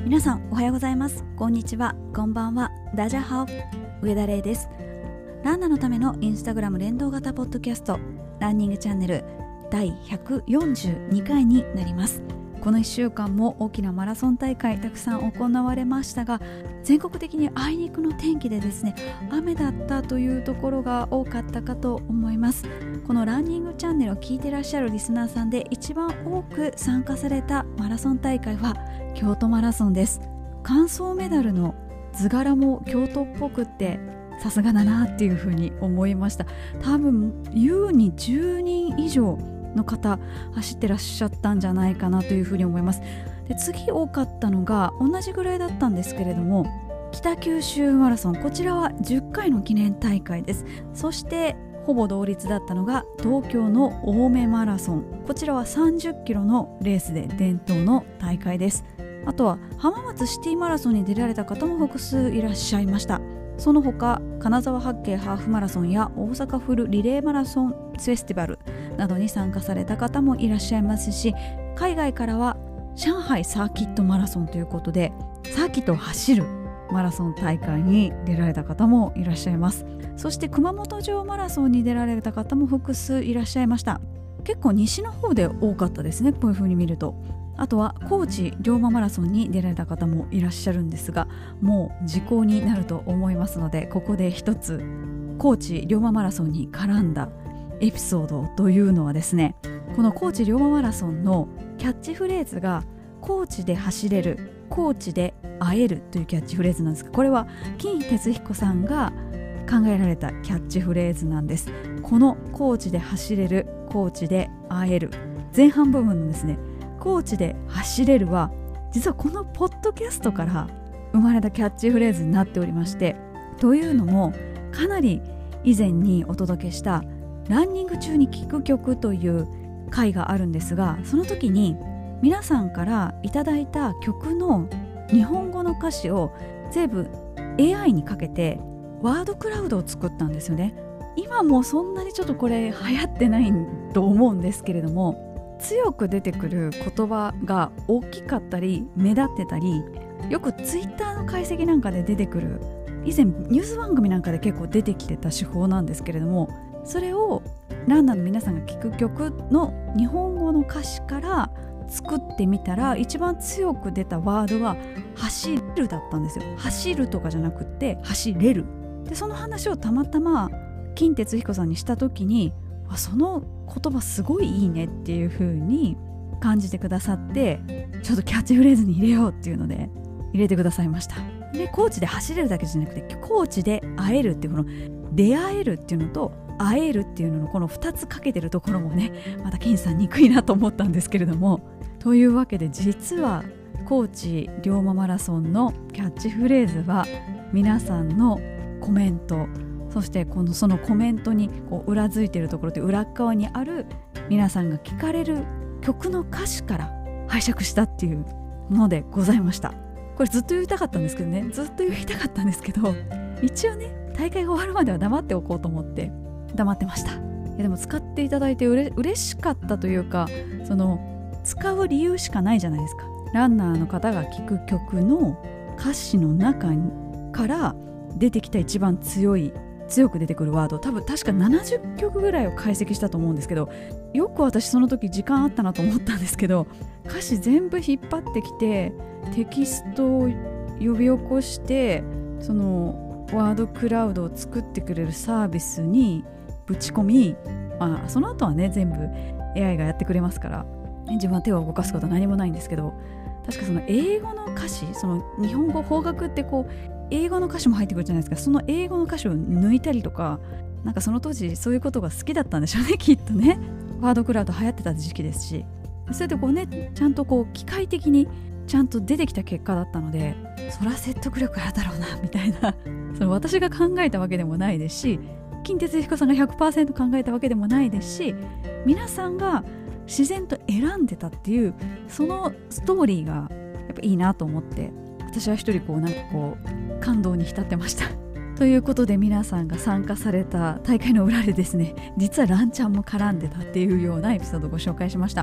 皆さんおはようございます。こんにちは、こんばんは。ダジャハオ、上田玲です。ランナーのためのインスタグラム連動型ポッドキャスト、ランニングチャンネル第142回になります。この1週間も大きなマラソン大会たくさん行われましたが、全国的にあいにくの天気でですね、雨だったというところが多かったかと思います。このランニングチャンネルを聞いていらっしゃるリスナーさんで一番多く参加されたマラソン大会は京都マラソンです。完走メダルの図柄も京都っぽくってさすがだなっていうふうに思いました。多分優に10人以上の方走ってらっしゃったんじゃないかなというふうに思います。で、次多かったのが同じぐらいだったんですけれども、北九州マラソン、こちらは10回の記念大会です。そしてほぼ同率だったのが東京の青梅マラソン、こちらは30キロのレースで伝統の大会です。あとは浜松シティマラソンに出られた方も複数いらっしゃいました。その他金沢八景ハーフマラソンや大阪フルリレーマラソンフェスティバルなどに参加された方もいらっしゃいますし、海外からは上海サーキットマラソンということでサーキットを走るマラソン大会に出られた方もいらっしゃいます。そして熊本城マラソンに出られた方も複数いらっしゃいました。結構西の方で多かったですね、こういう風に見ると。あとは高知龍馬マラソンに出られた方もいらっしゃるんですが、もう時効になると思いますので、ここで一つ高知龍馬マラソンに絡んだエピソードというのはですね、この高知龍馬マラソンのキャッチフレーズが高知で走れる、高知で会えるというキャッチフレーズなんですが、これは金哲彦さんが考えられたキャッチフレーズなんです。この高知で走れる、高知で会える、前半部分のですね、高知で走れるは実はこのポッドキャストから生まれたキャッチフレーズになっておりまして、というのもかなり以前にお届けしたランニング中に聴く曲という回があるんですが、その時に皆さんからいただいた曲の日本語の歌詞を全部 AI にかけてワードクラウドを作ったんですよね。今もそんなにちょっとこれ流行ってないと思うんですけれども、強く出てくる言葉が大きかったり目立ってたり、よくツイッターの解析なんかで出てくる、以前ニュース番組なんかで結構出てきてた手法なんですけれども、それをランナーの皆さんが聴く曲の日本語の歌詞から作ってみたら、一番強く出たワードは走るだったんですよ。走るとかじゃなくって走れる。で、その話をたまたま金哲彦さんにした時に、その言葉すごいいいねっていう風に感じてくださって、ちょっとキャッチフレーズに入れようっていうので入れてくださいました。で、高知で走れるだけじゃなくて、高知で会えるっていう、この出会えるっていうのと会えるっていうののこの2つかけてるところもね、また金さん憎いなと思ったんですけれども、というわけで実は高知龍馬マラソンのキャッチフレーズは皆さんのコメント、そしてそのコメントにこう裏付いているところで裏側にある皆さんが聞かれる曲の歌詞から拝借したっていうものでございました。これずっと言いたかったんですけどね、一応ね、大会が終わるまでは黙っておこうと思って黙ってました。でも使っていただいて嬉しかったというか、その使う理由しかないじゃないですか。ランナーの方が聴く曲の歌詞の中から出てきた一番強く出てくるワード、確か70曲ぐらいを解析したと思うんですけど、よく私その時時間あったなと思ったんですけど、歌詞全部引っ張ってきてテキストを呼び起こして、そのワードクラウドを作ってくれるサービスにぶち込み、その後はね全部 AI がやってくれますから、自分は手を動かすことは何もないんですけど、確かその英語の歌詞、その日本語邦楽ってこう英語の歌詞も入ってくるじゃないですか。その英語の歌詞を抜いたりとか、なんかその当時そういうことが好きだったんでしょうね、きっとね。ワードクラウド流行ってた時期ですし、それでこうね、ちゃんとこう機械的にちゃんと出てきた結果だったので、そりゃ説得力あるだろうなみたいなその私が考えたわけでもないですし、金哲彦さんが 100% 考えたわけでもないですし、皆さんが自然と選んでたっていうそのストーリーがやっぱいいなと思って、私は一人感動に浸ってましたということで、皆さんが参加された大会の裏でですね、実はランちゃんも絡んでたっていうようなエピソードをご紹介しました。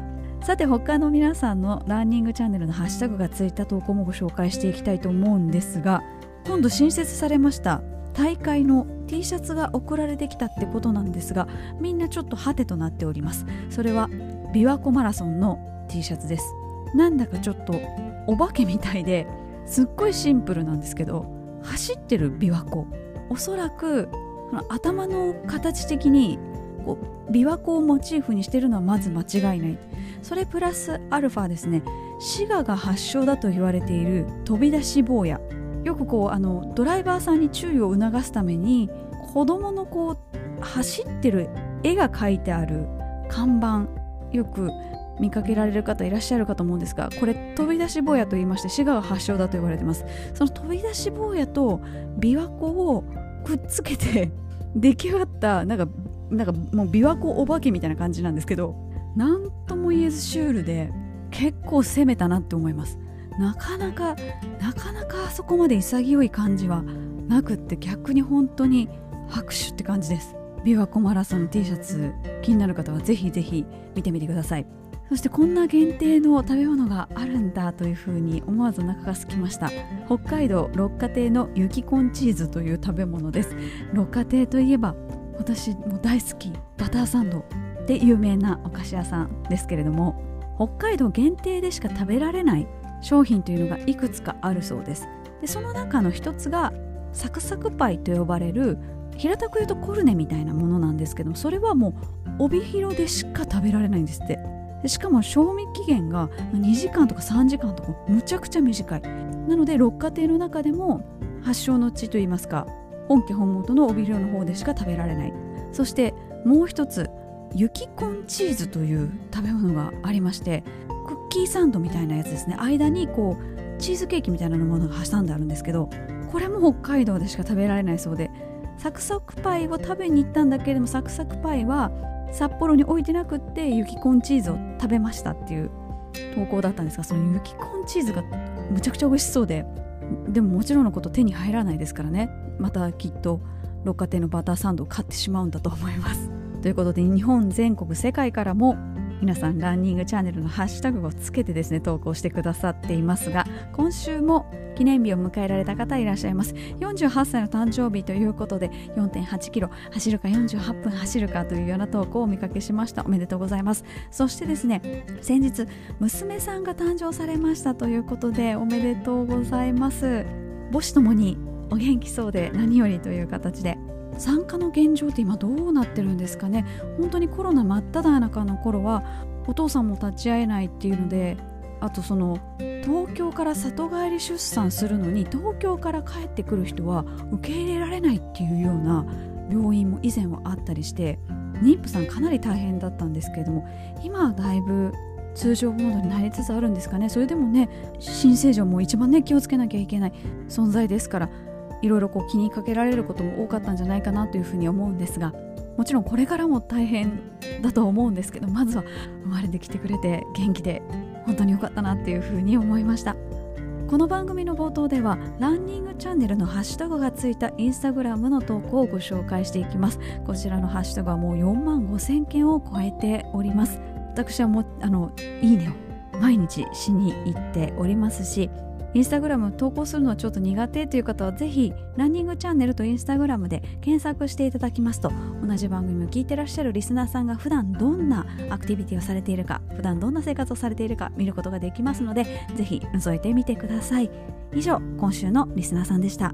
さて他の皆さんのランニングチャンネルのハッシュタグがついた投稿もご紹介していきたいと思うんですが、今度新設されました大会の T シャツが送られてきたってことなんですが、みんなちょっとハテとなっております。それは琵琶湖マラソンの T シャツです。なんだかちょっとお化けみたいですっごいシンプルなんですけど、走ってる琵琶湖、おそらく頭の形的にこう琵琶湖をモチーフにしてるのはまず間違いない。それプラスアルファですね、滋賀が発祥だと言われている飛び出し坊や、よくこうドライバーさんに注意を促すために子供のこう走ってる絵が描いてある看板、よく見かけられる方いらっしゃるかと思うんですが、これ飛び出し坊やと言いまして滋賀が発祥だと言われてます。その飛び出し坊やと琵琶湖をくっつけて出来上がったなんかもう琵琶湖お化けみたいな感じなんですけど、なんとも言えずシュールで結構攻めたなって思います。なかなかあそこまで潔い感じはなくって、逆に本当に拍手って感じです。琵琶湖マラソンの T シャツ気になる方はぜひぜひ見てみてください。そしてこんな限定の食べ物があるんだというふうに思わずお腹が空きました。北海道六花亭の雪コーンチーズという食べ物です。六花亭といえば私も大好きバターサンドで有名なお菓子屋さんですけれども、北海道限定でしか食べられない商品というのがいくつかあるそうです。でその中の一つがサクサクパイと呼ばれる、平たく言うとコルネみたいなものなんですけど、それはもう帯広でしか食べられないんですって。でしかも賞味期限が2時間とか3時間とかむちゃくちゃ短い。なので六花亭の中でも発祥の地といいますか、本家本元の帯広の方でしか食べられない。そしてもう一つ雪コンチーズという食べ物がありまして、クッキーサンドみたいなやつですね。間にこうチーズケーキみたいなものが挟んであるんですけど、これも北海道でしか食べられないそうで、サクサクパイを食べに行ったんだけれども、サクサクパイは札幌に置いてなくって雪コンチーズを食べましたっていう投稿だったんですが、その雪コンチーズがむちゃくちゃ美味しそうで、でももちろんのこと手に入らないですからね。またきっと六花亭のバターサンドを買ってしまうんだと思います。ということで日本全国世界からも皆さんランニングチャンネルのハッシュタグをつけてですね投稿してくださっていますが、今週も記念日を迎えられた方いらっしゃいます。48歳の誕生日ということで 4.8 キロ走るか48分走るかというような投稿をお見かけしました。おめでとうございます。そしてですね、先日娘さんが誕生されましたということでおめでとうございます。母子ともにお元気そうで何よりという形で、参加の現状って今どうなってるんですかね。本当にコロナ真っ只中の頃はお父さんも立ち会えないっていうので、あとその東京から里帰り出産するのに東京から帰ってくる人は受け入れられないっていうような病院も以前はあったりして、妊婦さんかなり大変だったんですけれども、今はだいぶ通常モードになりつつあるんですかね。それでもね、新生児も一番ね気をつけなきゃいけない存在ですから、いろいろこう気にかけられることも多かったんじゃないかなというふうに思うんですが、もちろんこれからも大変だと思うんですけど、まずは生まれてきてくれて元気で本当に良かったなっていうふうに思いました。この番組の冒頭ではランニングチャンネルのハッシュタグがついたインスタグラムの投稿をご紹介していきます。こちらのハッシュタグはもう4万5,000件を超えております。私はもういいねを毎日しに行っておりますし、インスタグラム投稿するのはちょっと苦手という方はぜひランニングチャンネルとインスタグラムで検索していただきますと、同じ番組を聞いてらっしゃるリスナーさんが普段どんなアクティビティをされているか、普段どんな生活をされているか見ることができますので、ぜひ覗いてみてください。以上、今週のリスナーさんでした。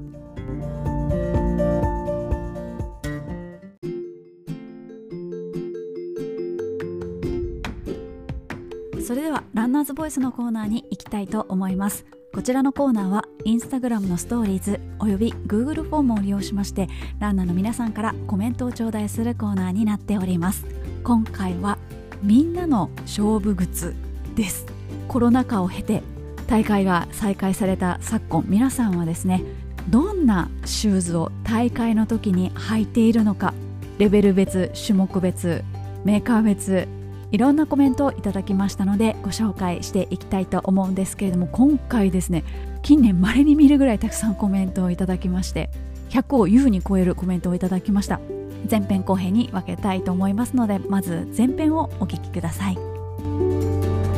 それではランナーズボイスのコーナーに行きたいと思います。こちらのコーナーはインスタグラムのストーリーズおよび Google フォームを利用しまして、ランナーの皆さんからコメントを頂戴するコーナーになっております。今回はみんなの勝負靴です。コロナ禍を経て大会が再開された昨今、皆さんはですね、どんなシューズを大会の時に履いているのか、レベル別、種目別、メーカー別、いろんなコメントをいただきましたのでご紹介していきたいと思うんですけれども、今回ですね、近年稀に見るぐらいたくさんコメントをいただきまして、100を優に超えるコメントをいただきました。前編後編に分けたいと思いますので、まず前編をお聞きください。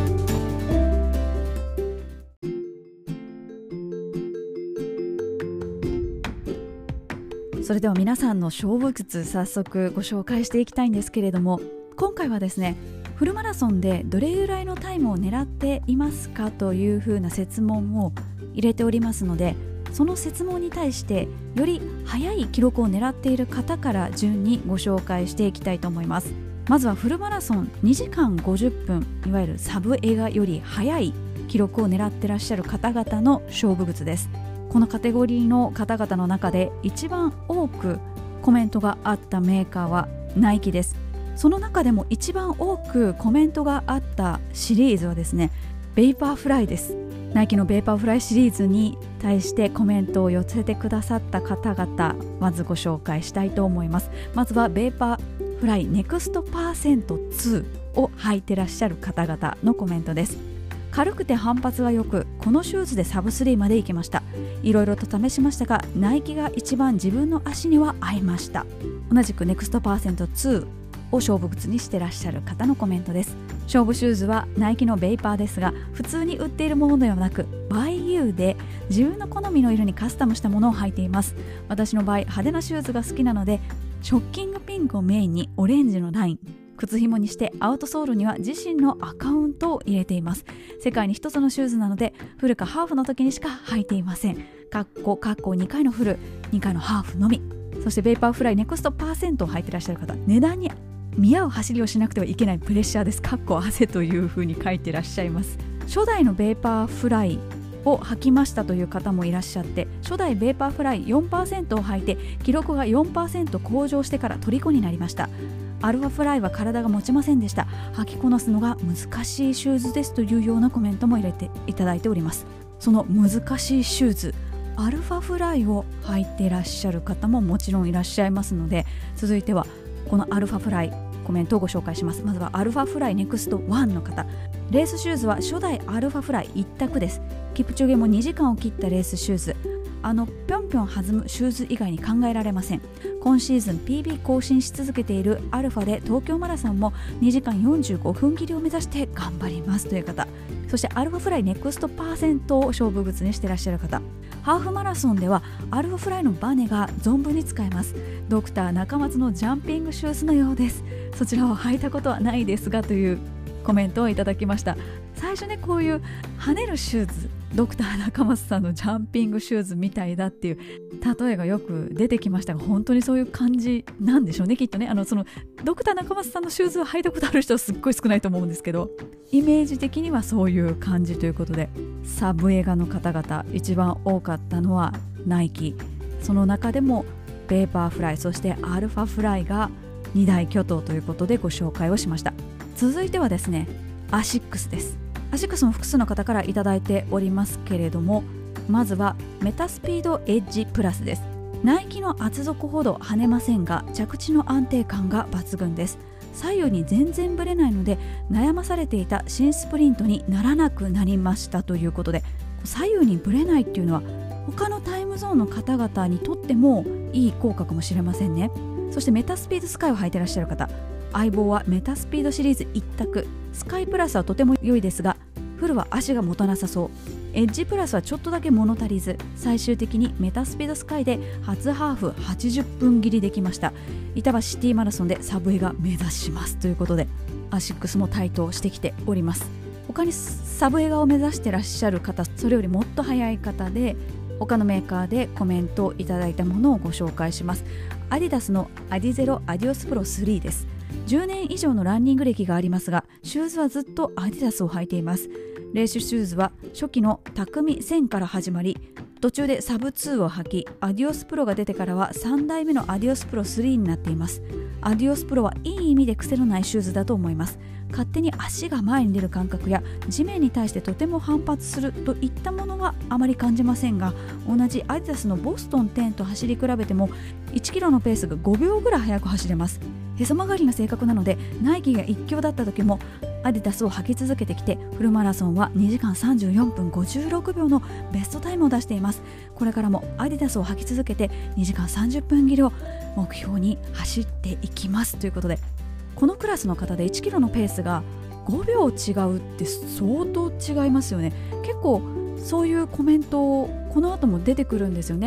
それでは皆さんの勝負靴早速ご紹介していきたいんですけれども、今回はですね、フルマラソンでどれぐらいのタイムを狙っていますかというふうな設問を入れておりますので、その設問に対してより速い記録を狙っている方から順にご紹介していきたいと思います。まずはフルマラソン2時間50分、いわゆるサブエガより速い記録を狙ってらっしゃる方々の勝負靴です。このカテゴリーの方々の中で一番多くコメントがあったメーカーはナイキです。その中でも一番多くコメントがあったシリーズはですね、ベイパーフライです。ナイキのベイパーフライシリーズに対してコメントを寄せてくださった方々、まずご紹介したいと思います。まずはベイパーフライネクストパーセント2を履いてらっしゃる方々のコメントです。軽くて反発が良く、このシューズでサブ3まで行きました。いろいろと試しましたが、ナイキが一番自分の足には合いました。同じくネクストパーセント2を勝負靴にしてらっしゃる方のコメントです。勝負シューズはナイキのベイパーですが、普通に売っているものではなく、バイユーで自分の好みの色にカスタムしたものを履いています。私の場合、派手なシューズが好きなので、ショッキングピンクをメインにオレンジのライン、靴紐にしてアウトソールには自身のアカウントを入れています。世界に一つのシューズなので、フルかハーフの時にしか履いていません。2回のフル、2回のハーフのみ。そしてベイパーフライネクストパーセントを履いていらっしゃる方、値段に見合う走りをしなくてはいけないプレッシャーです。汗という風に書いてらっしゃいます。初代のベイパーフライを履きましたという方もいらっしゃって、初代ベイパーフライ 4% を履いて記録が 4% 向上してから虜になりました。アルファフライは体が持ちませんでした。履きこなすのが難しいシューズですというようなコメントも入れていただいております。その難しいシューズ、アルファフライを履いていらっしゃる方ももちろんいらっしゃいますので、続いてはこのアルファフライコメントをご紹介します。まずはアルファフライネクスト1の方、レースシューズは初代アルファフライ一択です。キプチョゲも2時間を切ったレースシューズ、ぴょんぴょん弾むシューズ以外に考えられません。今シーズン PB 更新し続けているアルファで東京マラソンも2時間45分切りを目指して頑張りますという方、そしてアルファフライネクストパーセントを勝負靴にしていらっしゃる方、ハーフマラソンではアルファフライのバネが存分に使えます。ドクター中松のジャンピングシューズのようです。そちらを履いたことはないですがというコメントをいただきました。最初ね、こういう跳ねるシューズ、ドクター中松さんのジャンピングシューズみたいだっていう例えがよく出てきましたが、本当にそういう感じなんでしょうね、きっとね。そのドクター中松さんのシューズを履いたことある人はすっごい少ないと思うんですけど、イメージ的にはそういう感じということで、サブエガの方々一番多かったのはナイキ、その中でもベーパーフライ、そしてアルファフライが2大巨頭ということでご紹介をしました。続いてはですね、アシックスです。アシックスも複数の方からいただいておりますけれども、まずはメタスピードエッジプラスです。ナイキの厚底ほど跳ねませんが、着地の安定感が抜群です。左右に全然ぶれないので、悩まされていた新スプリントにならなくなりましたということで、左右にぶれないっていうのは他のタイムゾーンの方々にとってもいい効果かもしれませんね。そしてメタスピードスカイを履いていらっしゃる方、相棒はメタスピードシリーズ一択。スカイプラスはとても良いですが、フルは足が持たなさそう。エッジプラスはちょっとだけ物足りず、最終的にメタスピードスカイで初ハーフ80分切りできました。板橋シティマラソンでサブエが目指しますということで、アシックスも台頭してきております。他にサブエガを目指してらっしゃる方、それよりもっと早い方で他のメーカーでコメントをいただいたものをご紹介します。アディダスのアディゼロアディオスプロ3です。10年以上のランニング歴がありますが、シューズはずっとアディダスを履いています。レースシューズは初期の匠1000から始まり、途中でサブ2を履き、アディオスプロが出てからは3代目のアディオスプロ3になっています。アディオスプロはいい意味で癖のないシューズだと思います。勝手に足が前に出る感覚や地面に対してとても反発するといったものはあまり感じませんが、同じアディダスのボストン10と走り比べても1キロのペースが5秒ぐらい速く走れます。へそ曲がりな性格なので、ナイキが一強だった時もアディダスを履き続けてきて、フルマラソンは2時間34分56秒のベストタイムを出しています。これからもアディダスを履き続けて2時間30分切りを目標に走っていきますということで、このクラスの方で1キロのペースが5秒違うって相当違いますよね。結構そういうコメントこの後も出てくるんですよね。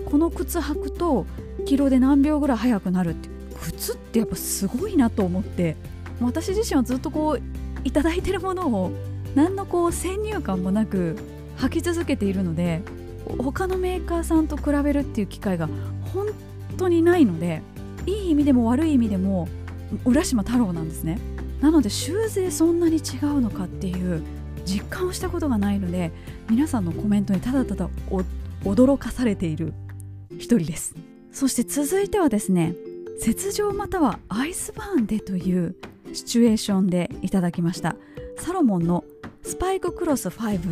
この靴履くとキロで何秒ぐらい速くなるって。靴ってやっぱすごいなと思って、私自身はずっといただいてるものを何の先入観もなく履き続けているので、他のメーカーさんと比べるっていう機会が本当にないので、いい意味でも悪い意味でも浦島太郎なんですね。なのでシューズでそんなに違うのかっていう実感をしたことがないので、皆さんのコメントにただただ驚かされている一人です。そして続いてはですね、雪上またはアイスバーンでというシチュエーションでいただきました。サロモンのスパイククロス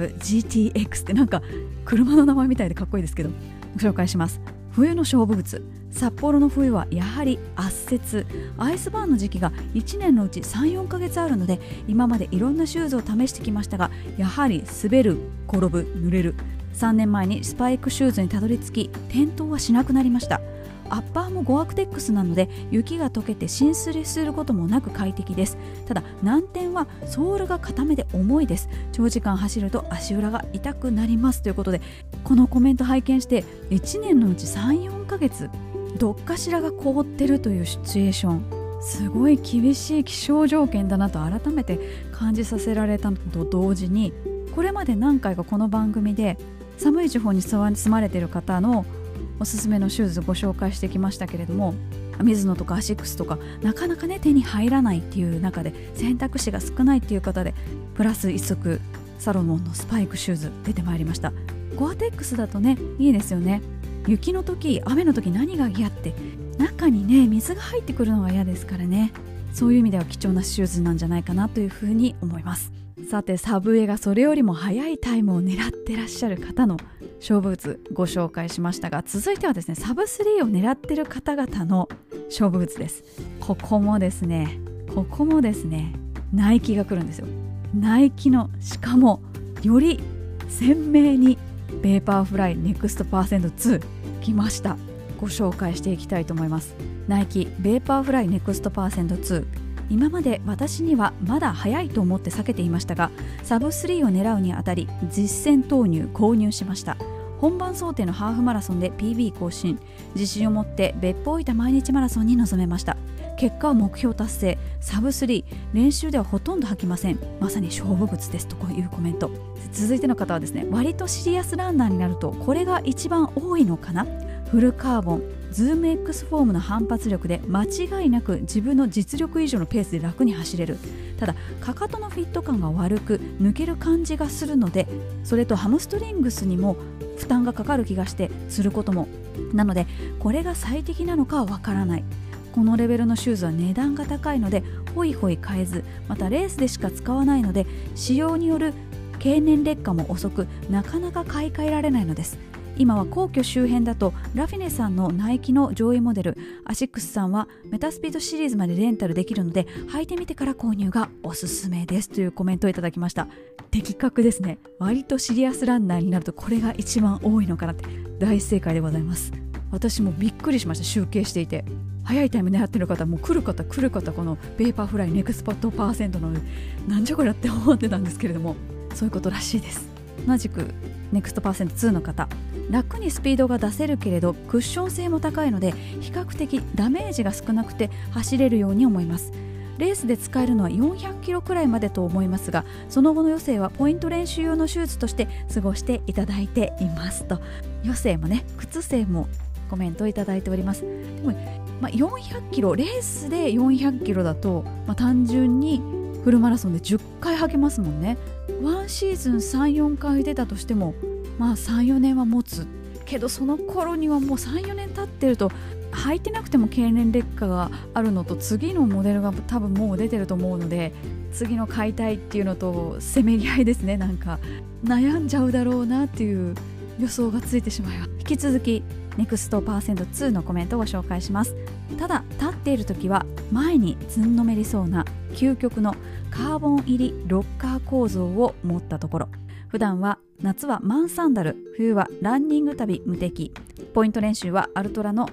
5GTX ってなんか車の名前みたいでかっこいいですけど、ご紹介します。冬の勝負靴。札幌の冬はやはり圧雪、アイスバーンの時期が1年のうち 3,4 ヶ月あるので、今までいろんなシューズを試してきましたが、やはり滑る、転ぶ、濡れる。3年前にスパイクシューズにたどり着き、転倒はしなくなりました。アッパーもゴアクテックスなので雪が溶けて浸水することもなく快適です。ただ難点はソールが固めで重いです。長時間走ると足裏が痛くなりますということで、このコメント拝見して1年のうち 3,4 ヶ月どっかしらが凍ってるというシチュエーション、すごい厳しい気象条件だなと改めて感じさせられたのと同時に、これまで何回かこの番組で寒い地方に住まれている方のおすすめのシューズご紹介してきましたけれども、ミズノとかアシックスとかなかなかね手に入らないっていう中で選択肢が少ないっていう方で、プラス一足サロモンのスパイクシューズ出てまいりました。ゴアテックスだとねいいですよね。雪の時、雨の時何が嫌って、中にね水が入ってくるのが嫌ですからね。そういう意味では貴重なシューズなんじゃないかなというふうに思います。さて、サブウェイがそれよりも速いタイムを狙ってらっしゃる方の勝負靴ご紹介しましたが、続いてはですね、サブ3を狙ってる方々の勝負靴です。ここもですねナイキが来るんですよ。ナイキの、しかもより鮮明にベーパーフライネクストパーセント2来ました。ご紹介していきたいと思います。ナイキベーパーフライネクストパーセント2、今まで私にはまだ早いと思って避けていましたが、サブ3を狙うにあたり実践投入購入しました。本番想定のハーフマラソンで PB 更新、自信を持って別府大分毎日マラソンに臨めました。結果は目標達成。サブ3、練習ではほとんど履きません。まさに勝負靴ですというコメント。続いての方はですね、割とシリアスランナーになるとこれが一番多いのかな。フルカーボンズーム X フォームの反発力で間違いなく自分の実力以上のペースで楽に走れる。ただかかとのフィット感が悪く抜ける感じがするので、それとハムストリングスにも負担がかかる気がしてすることも、なのでこれが最適なのかはわからない。このレベルのシューズは値段が高いのでホイホイ買えず、またレースでしか使わないので使用による経年劣化も遅く、なかなか買い替えられないのです。今は皇居周辺だとラフィネさんのナイキの上位モデル、アシックスさんはメタスピードシリーズまでレンタルできるので履いてみてから購入がおすすめですというコメントをいただきました。的確ですね。割とシリアスランナーになるとこれが一番多いのかなって、大正解でございます。私もびっくりしました。集計していて早いタイム狙ってる方も来る方このペーパーフライネクスポットパーセントのなんじゃこりゃって思ってたんですけれども、そういうことらしいです。同じくネクストパーセント2の方、楽にスピードが出せるけれどクッション性も高いので比較的ダメージが少なくて走れるように思います。レースで使えるのは400キロくらいまでと思いますが、その後の余生はポイント練習用のシューズとして過ごしていただいていますと。余生もね、靴生もコメントいただいております。でも、400キロレースで400キロだと、単純にフルマラソンで10回履けますもんね。ワンシーズン 3,4 回出たとしても3,4 年は持つけど、その頃にはもう 3,4 年経ってると履いてなくても経年劣化があるのと、次のモデルが多分もう出てると思うので、次の買いたいっていうのとせめぎ合いですね。なんか悩んじゃうだろうなっていう予想がついてしまいます。引き続きネクストパーセント2のコメントをご紹介します。ただ立っている時は前にずんのめりそうな究極のカーボン入りロッカー構造を持ったところ、普段は夏はマンサンダル、冬はランニング旅無敵、ポイント練習はアルトラの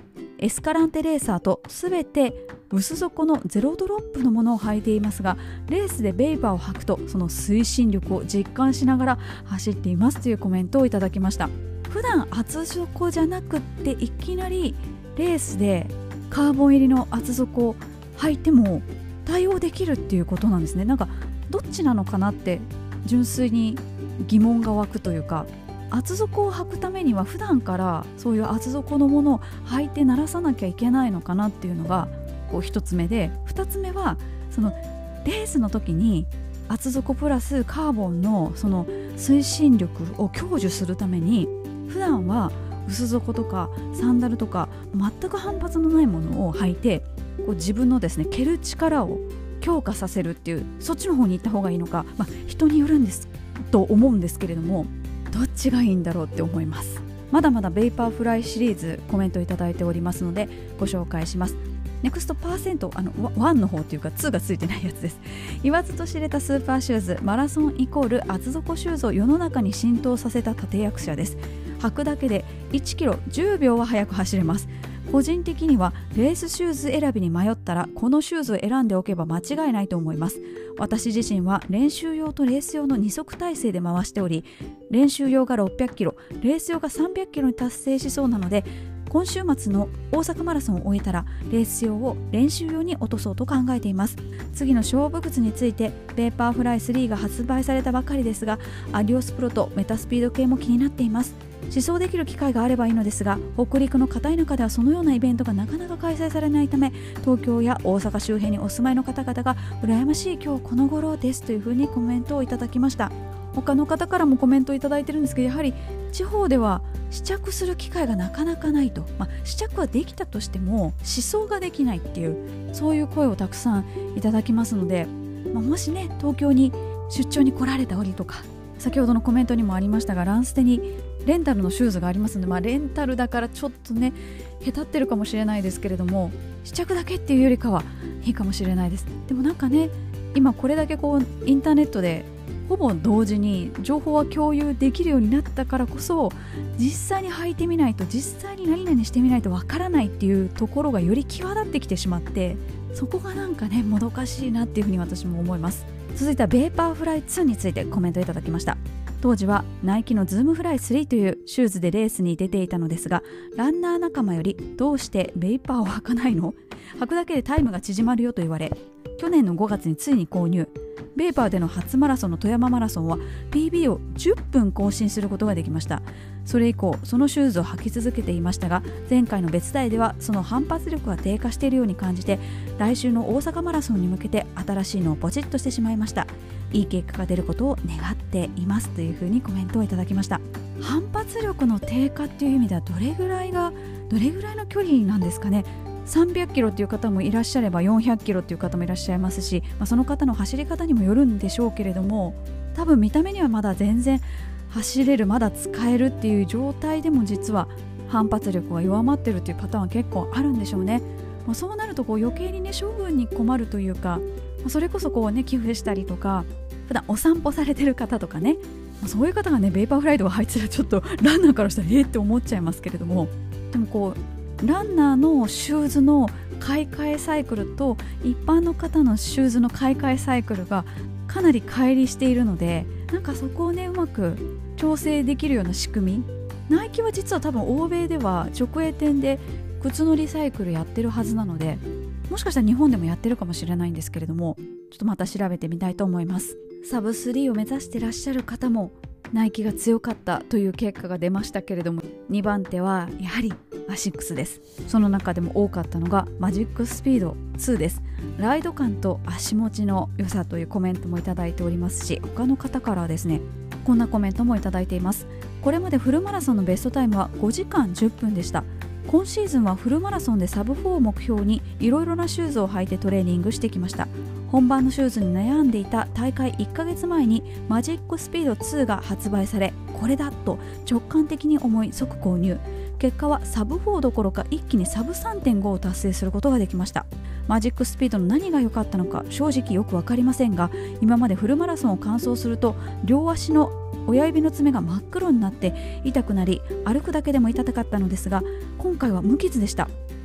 エスカランテレーサーとすべて薄底のゼロドロップのものを履いていますが、レースでベイパーを履くとその推進力を実感しながら走っていますというコメントをいただきました。普段厚底じゃなくっていきなりレースでカーボン入りの厚底を履いても対応できるっていうことなんですね。なんかどっちなのかなって純粋に疑問が湧くというか、厚底を履くためには普段からそういう厚底のものを履いて慣らさなきゃいけないのかなっていうのが一つ目で、二つ目はそのレースの時に厚底プラスカーボンのその推進力を享受するために普段は薄底とかサンダルとか全く反発のないものを履いて自分のですね蹴る力を強化させるっていう、そっちの方に行った方がいいのか、人によるんですと思うんですけれども、どっちがいいんだろうって思います。まだまだベイパーフライシリーズコメントいただいておりますのでご紹介します。ネクストパーセント1の方というか2がついてないやつです。言わずと知れたスーパーシューズ、マラソンイコール厚底シューズを世の中に浸透させた立役者です。履くだけで1キロ10秒は速く走れます。個人的にはレースシューズ選びに迷ったらこのシューズを選んでおけば間違いないと思います。私自身は練習用とレース用の2足体制で回しており、練習用が600キロ、レース用が300キロに達成しそうなので、今週末の大阪マラソンを終えたらレース用を練習用に落とそうと考えています。次の勝負靴についてペーパーフライ3が発売されたばかりですが、アディオスプロとメタスピード系も気になっています。試走できる機会があればいいのですが、北陸の片田舎ではそのようなイベントがなかなか開催されないため、東京や大阪周辺にお住まいの方々が羨ましい今日この頃ですというふうにコメントをいただきました。他の方からもコメントをいただいてるんですけど、やはり地方では試着する機会がなかなかないと、試着はできたとしても試走ができないっていう、そういう声をたくさんいただきますので、もしね東京に出張に来られた折とか、先ほどのコメントにもありましたが、ランステにレンタルのシューズがありますので、レンタルだからちょっとねへたってるかもしれないですけれども、試着だけっていうよりかはいいかもしれないです。でもなんかね、今これだけインターネットでほぼ同時に情報は共有できるようになったからこそ、実際に履いてみないと、実際に何々してみないとわからないっていうところがより際立ってきてしまって、そこがなんかねもどかしいなっていうふうに私も思います。続いてはベーパーフライ2についてコメントいただきました。当時はナイキのズームフライ3というシューズでレースに出ていたのですが、ランナー仲間よりどうしてベイパーを履かないの？履くだけでタイムが縮まるよと言われ、去年の5月についに購入。ベイパーでの初マラソンの富山マラソンは PB を10分更新することができました。それ以降そのシューズを履き続けていましたが、前回の別台ではその反発力が低下しているように感じて、来週の大阪マラソンに向けて新しいのをポチッとしてしまいました。いい結果が出ることを願っていますというふうにコメントをいただきました。反発力の低下っていう意味ではどれぐらいの距離なんですかね。300キロっていう方もいらっしゃれば400キロっていう方もいらっしゃいますし、その方の走り方にもよるんでしょうけれども、多分見た目にはまだ全然走れる、まだ使えるっていう状態でも実は反発力が弱まってるっていうパターンは結構あるんでしょうね。そうなると余計にね処分に困るというか、それこそ寄付したりとか、普段お散歩されてる方とかね、そういう方がねベーパーフライとか入ってたらちょっとランナーからしたらって思っちゃいますけれども、でもランナーのシューズの買い替えサイクルと一般の方のシューズの買い替えサイクルがかなり乖離しているので、なんかそこをねうまく調整できるような仕組み、ナイキは実は多分欧米では直営店で靴のリサイクルやってるはずなので、もしかしたら日本でもやってるかもしれないんですけれども、ちょっとまた調べてみたいと思います。サブ3を目指してらっしゃる方もナイキが強かったという結果が出ましたけれども、2番手はやはりアシックスです。その中でも多かったのがマジックスピード2です。ライド感と足持ちの良さというコメントもいただいておりますし、他の方からはですねこんなコメントもいただいています。これまでフルマラソンのベストタイムは5時間10分でした。今シーズンはフルマラソンでサブ4を目標にいろいろなシューズを履いてトレーニングしてきました。本番のシューズに悩んでいた大会1ヶ月前にマジックスピード2が発売され、これだと直感的に思い即購入。結果はサブ4どころか一気にサブ 3.5 を達成することができました。マジックスピードの何が良かったのか正直よく分かりませんが、今までフルマラソンを完走すると両足の親指の爪が真っ黒になって痛くなり、歩くだけでも痛かったのですが、今回は無傷でした。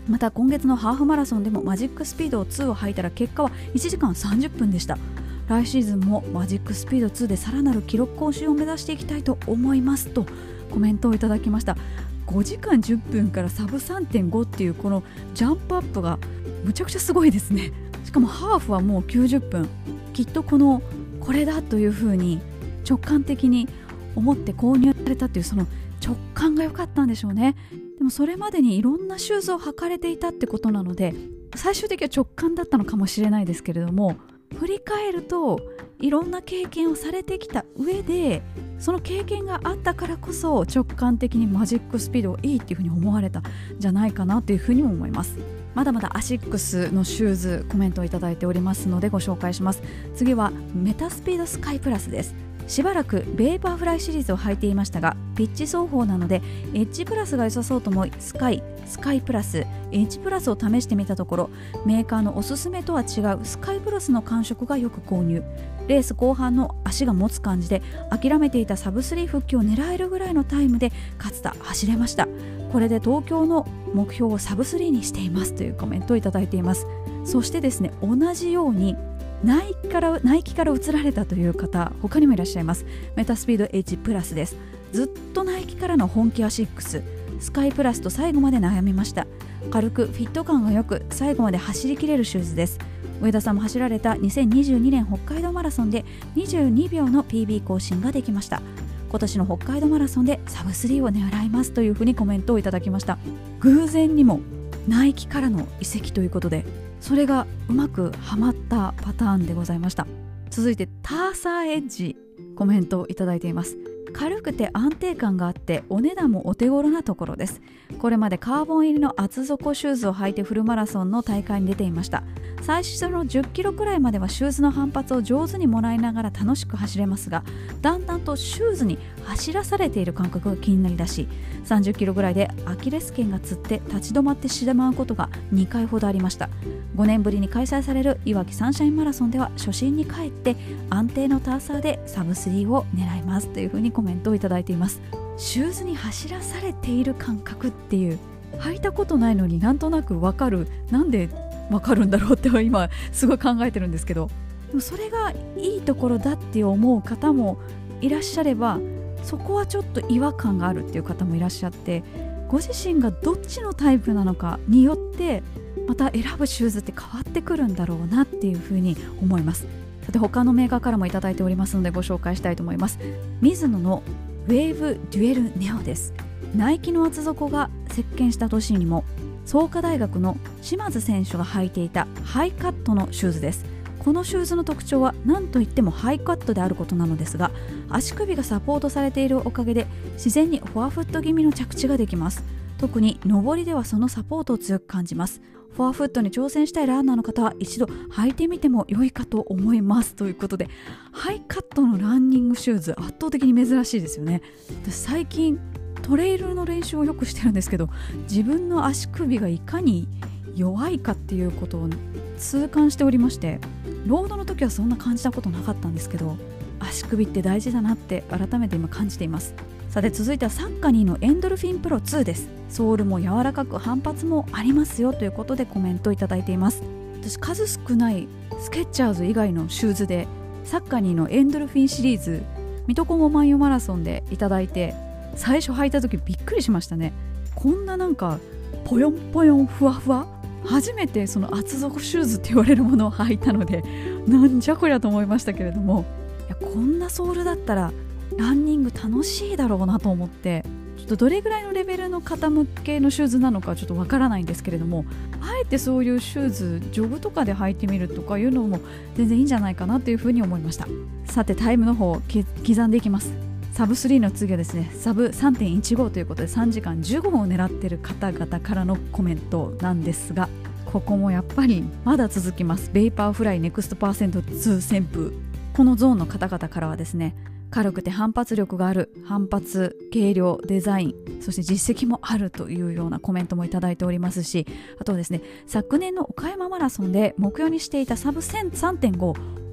また今月のハーフマラソンでもマジックスピード2を履いたら結果は1時間30分でした。来シーズンもマジックスピード2でさらなる記録更新を目指していきたいと思いますとコメントをいただきました。5時間10分からサブ 3.5 っていうこのジャンプアップがむちゃくちゃすごいですね。しかもハーフはもう90分、きっとこれだというふうに直感的に思って購入されたというその直感が良かったんでしょうね。でもそれまでにいろんなシューズを履かれていたってことなので最終的には直感だったのかもしれないですけれども、振り返るといろんな経験をされてきた上でその経験があったからこそ直感的にマジックスピードをいいっていうふうに思われたんじゃないかなというふうにも思います。まだまだアシックスのシューズコメントをいただいておりますのでご紹介します。次はメタスピードスカイプラスです。しばらくベーパーフライシリーズを履いていましたがピッチ走法なのでエッジプラスが良さそうと思いスカイプラスエッジプラスを試してみたところメーカーのおすすめとは違うスカイプラスの感触がよく購入。レース後半の足が持つ感じで諦めていたサブ3復帰を狙えるぐらいのタイムで勝田走れました。これで東京の目標をサブ3にしていますというコメントをいただいています。そしてですね、同じようにナイキから移られたという方他にもいらっしゃいます。メタスピード H プラスです。ずっとナイキからの本気アシックススカイプラスと最後まで悩みました。軽くフィット感がよく最後まで走りきれるシューズです。上田さんも走られた2022年北海道マラソンで22秒の PB 更新ができました。今年の北海道マラソンでサブ3を狙いますというふうにコメントをいただきました。偶然にもナイキからの移籍ということでそれがうまくはまったパターンでございました。続いてターサーエッジコメントをいただいています。軽くて安定感があってお値段もお手頃なところです。これまでカーボン入りの厚底シューズを履いてフルマラソンの大会に出ていました。最初の10キロくらいまではシューズの反発を上手にもらいながら楽しく走れますがだんだんとシューズに走らされている感覚が気になりだし30キロぐらいでアキレス腱がつって立ち止まってしまうことが2回ほどありました。5年ぶりに開催されるいわきサンシャインマラソンでは初心に帰って安定のターサーでサブ3を狙いますというふうにコメントをいただいています。シューズに走らされている感覚っていう履いたことないのになんとなく分かる、なんで分かるんだろうって今すごい考えてるんですけど、でもそれがいいところだって思う方もいらっしゃればそこはちょっと違和感があるっていう方もいらっしゃってご自身がどっちのタイプなのかによってまた選ぶシューズって変わってくるんだろうなっていうふうに思います。さて他のメーカーからもいただいておりますのでご紹介したいと思います。ミズノのウェーブデュエルネオです。ナイキの厚底が席巻した年にも創価大学の島津選手が履いていたハイカットのシューズです。このシューズの特徴は何といってもハイカットであることなのですが足首がサポートされているおかげで自然にフォアフット気味の着地ができます。特に上りではそのサポートを強く感じます。フォアフットに挑戦したいランナーの方は一度履いてみても良いかと思いますということでハイカットのランニングシューズ圧倒的に珍しいですよね。私最近トレイルの練習をよくしてるんですけど自分の足首がいかに弱いかっていうことを痛感しておりましてロードの時はそんな感じたことなかったんですけど足首って大事だなって改めて今感じています。さて続いてはサッカニーのエンドルフィンプロ2です。ソールも柔らかく反発もありますよということでコメントいただいています。私数少ないスケッチャーズ以外のシューズでサッカニーのエンドルフィンシリーズ水戸黄門万葉マラソンでいただいて最初履いた時びっくりしましたね。こんななんかポヨンポヨンふわふわ初めてその厚底シューズって言われるものを履いたのでなんじゃこりゃと思いましたけれどもいやこんなソールだったらランニング楽しいだろうなと思ってちょっとどれぐらいのレベルの方向けのシューズなのかちょっとわからないんですけれどもあえてそういうシューズジョグとかで履いてみるとかいうのも全然いいんじゃないかなというふうに思いました。さてタイムの方刻んでいきます。サブ3の次はですねサブ 3.15 ということで3時間15分を狙っている方々からのコメントなんですがここもやっぱりまだ続きます。ベイパーフライネクストパーセント2旋風このゾーンの方々からはですね軽くて反発力がある反発軽量デザインそして実績もあるというようなコメントもいただいておりますしあとはですね昨年の岡山マラソンで目標にしていたサブ 3.5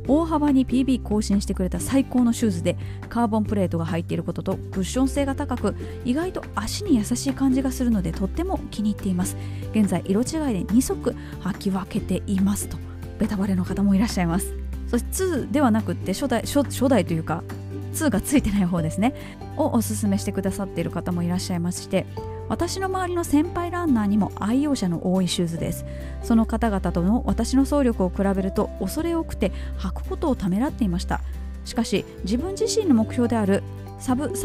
大幅に PB 更新してくれた最高のシューズで、カーボンプレートが入っていることとクッション性が高く、意外と足に優しい感じがするのでとっても気に入っています。現在色違いで2足履き分けていますと、ベタバレの方もいらっしゃいます。そして2ではなくって初代というか2がついてない方ですねをおすすめしてくださっている方もいらっしゃいまして、私の周りの先輩ランナーにも愛用者の多いシューズです。その方々との私の走力を比べると恐れ多くて履くことをためらっていました。しかし自分自身の目標であるサブ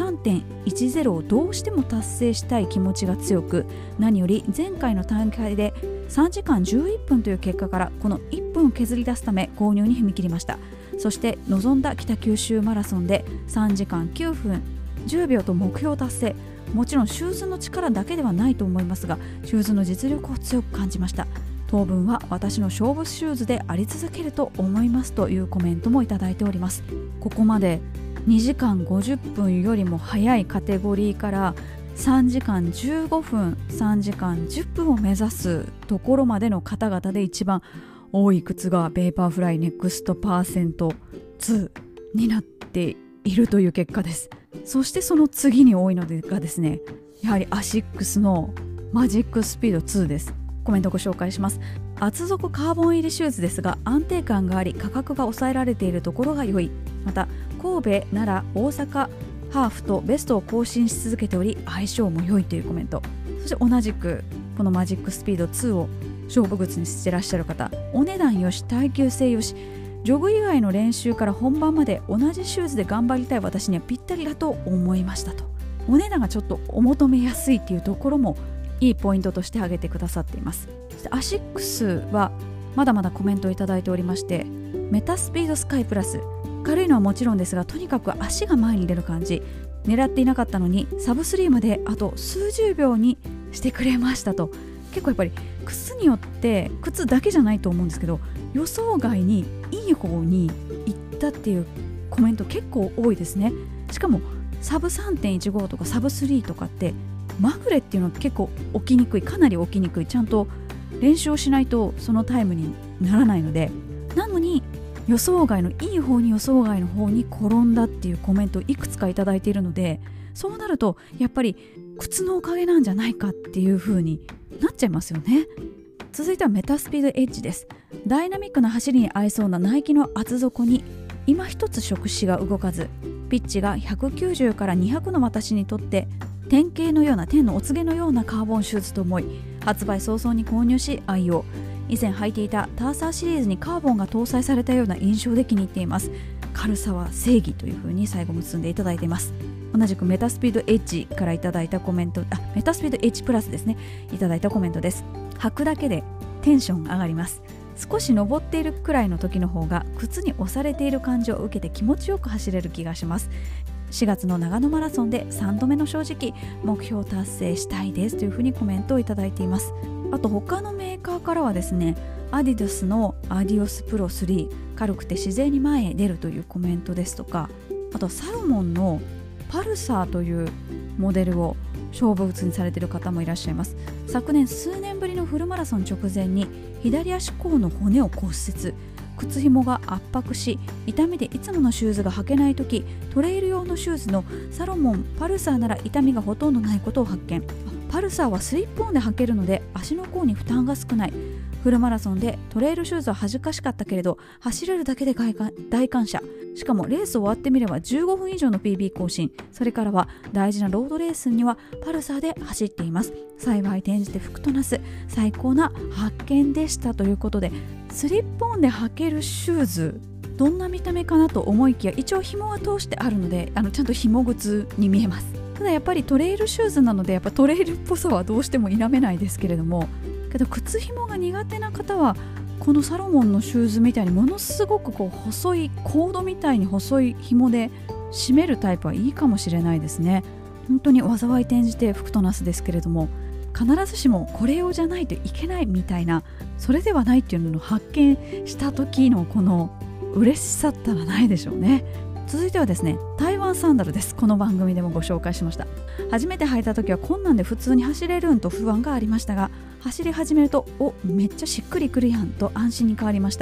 3.10 をどうしても達成したい気持ちが強く、何より前回の大会で3時間11分という結果からこの1分を削り出すため購入に踏み切りました。そして臨んだ北九州マラソンで3時間9分10秒と目標達成。もちろんシューズの力だけではないと思いますが、シューズの実力を強く感じました。当分は私の勝負シューズであり続けると思いますというコメントもいただいております。ここまで2時間50分よりも早いカテゴリーから3時間15分3時間10分を目指すところまでの方々で一番多い靴がベーパーフライネクストパーセント2になっているという結果です。そしてその次に多いのがですね、やはりアシックスのマジックスピード2です。コメントをご紹介します。厚底カーボン入りシューズですが安定感があり価格が抑えられているところが良い。また神戸、奈良、大阪ハーフとベストを更新し続けており相性も良いというコメント。そして同じくこのマジックスピード2を勝負靴にしてらっしゃる方、お値段よし耐久性よし、ジョグ以外の練習から本番まで同じシューズで頑張りたい私にはぴったりだと思いましたと。お値段がちょっとお求めやすいっていうところもいいポイントとして挙げてくださっています。そしてアシックスはまだまだコメントをいただいておりまして、メタスピードスカイプラス、軽いのはもちろんですがとにかく足が前に出る感じ、狙っていなかったのにサブ3まであと数十秒にしてくれましたと。結構やっぱり靴によって靴だけじゃないと思うんですけど、予想外にいい方に行ったっていうコメント結構多いですね。しかもサブ 3.15 とかサブ3とかってまぐれっていうのは結構起きにくい、かなり起きにくい、ちゃんと練習をしないとそのタイムにならないので、なのに予想外のいい方に予想外の方に転んだっていうコメントをいくつかいただいているので、そうなるとやっぱり靴のおかげなんじゃないかっていう風になっちゃいますよね。続いてはメタスピードエッジです。ダイナミックな走りに合いそうなナイキの厚底に今一つ触手が動かず、ピッチが190から200の私にとって典型のような天のお告げのようなカーボンシューズと思い、発売早々に購入し愛用。以前履いていたターサーシリーズにカーボンが搭載されたような印象で気に入っています。軽さは正義という風に最後結んでいただいています。同じくメタスピードエッジからいただいたコメント、メタスピードエッジプラスですね、いただいたコメントです。履くだけでテンション上がります。少し登っているくらいの時の方が靴に押されている感じを受けて気持ちよく走れる気がします。4月の長野マラソンで3度目の正直目標達成したいですというふうにコメントをいただいています。あと他のメーカーからはですね、アディダスのアディオスプロ3、軽くて自然に前へ出るというコメントですとか、あとサロモンのパルサーというモデルを勝負靴にされている方もいらっしゃいます。昨年数年ぶりのフルマラソン直前に左足甲の骨を骨折、靴紐が圧迫し痛みでいつものシューズが履けないとき、トレイル用のシューズのサロモンパルサーなら痛みがほとんどないことを発見。パルサーはスリップオンで履けるので足の甲に負担が少ない。フルマラソンでトレイルシューズは恥ずかしかったけれど走れるだけで大感謝。しかもレース終わってみれば15分以上の PB 更新、それからは大事なロードレースにはパルサーで走っています。幸い転じて服となす最高な発見でしたということで、スリップオンで履けるシューズ、どんな見た目かなと思いきや一応紐は通してあるのでちゃんと紐靴に見えます。ただやっぱりトレイルシューズなのでやっぱトレイルっぽさはどうしても否めないですけれども、けど靴紐が苦手な方はこのサロモンのシューズみたいにものすごく細いコードみたいに細い紐で締めるタイプはいいかもしれないですね。本当に災い転じて服となすですけれども、必ずしもこれ用じゃないといけないみたいな、それではないっていうのを発見した時のこの嬉しさったらないでしょうね。続いてはですね、台湾サンダルです。この番組でもご紹介しました。初めて履いた時はこんなんで普通に走れるんと不安がありましたが、走り始めるとめっちゃしっくりくるやんと安心に変わりました。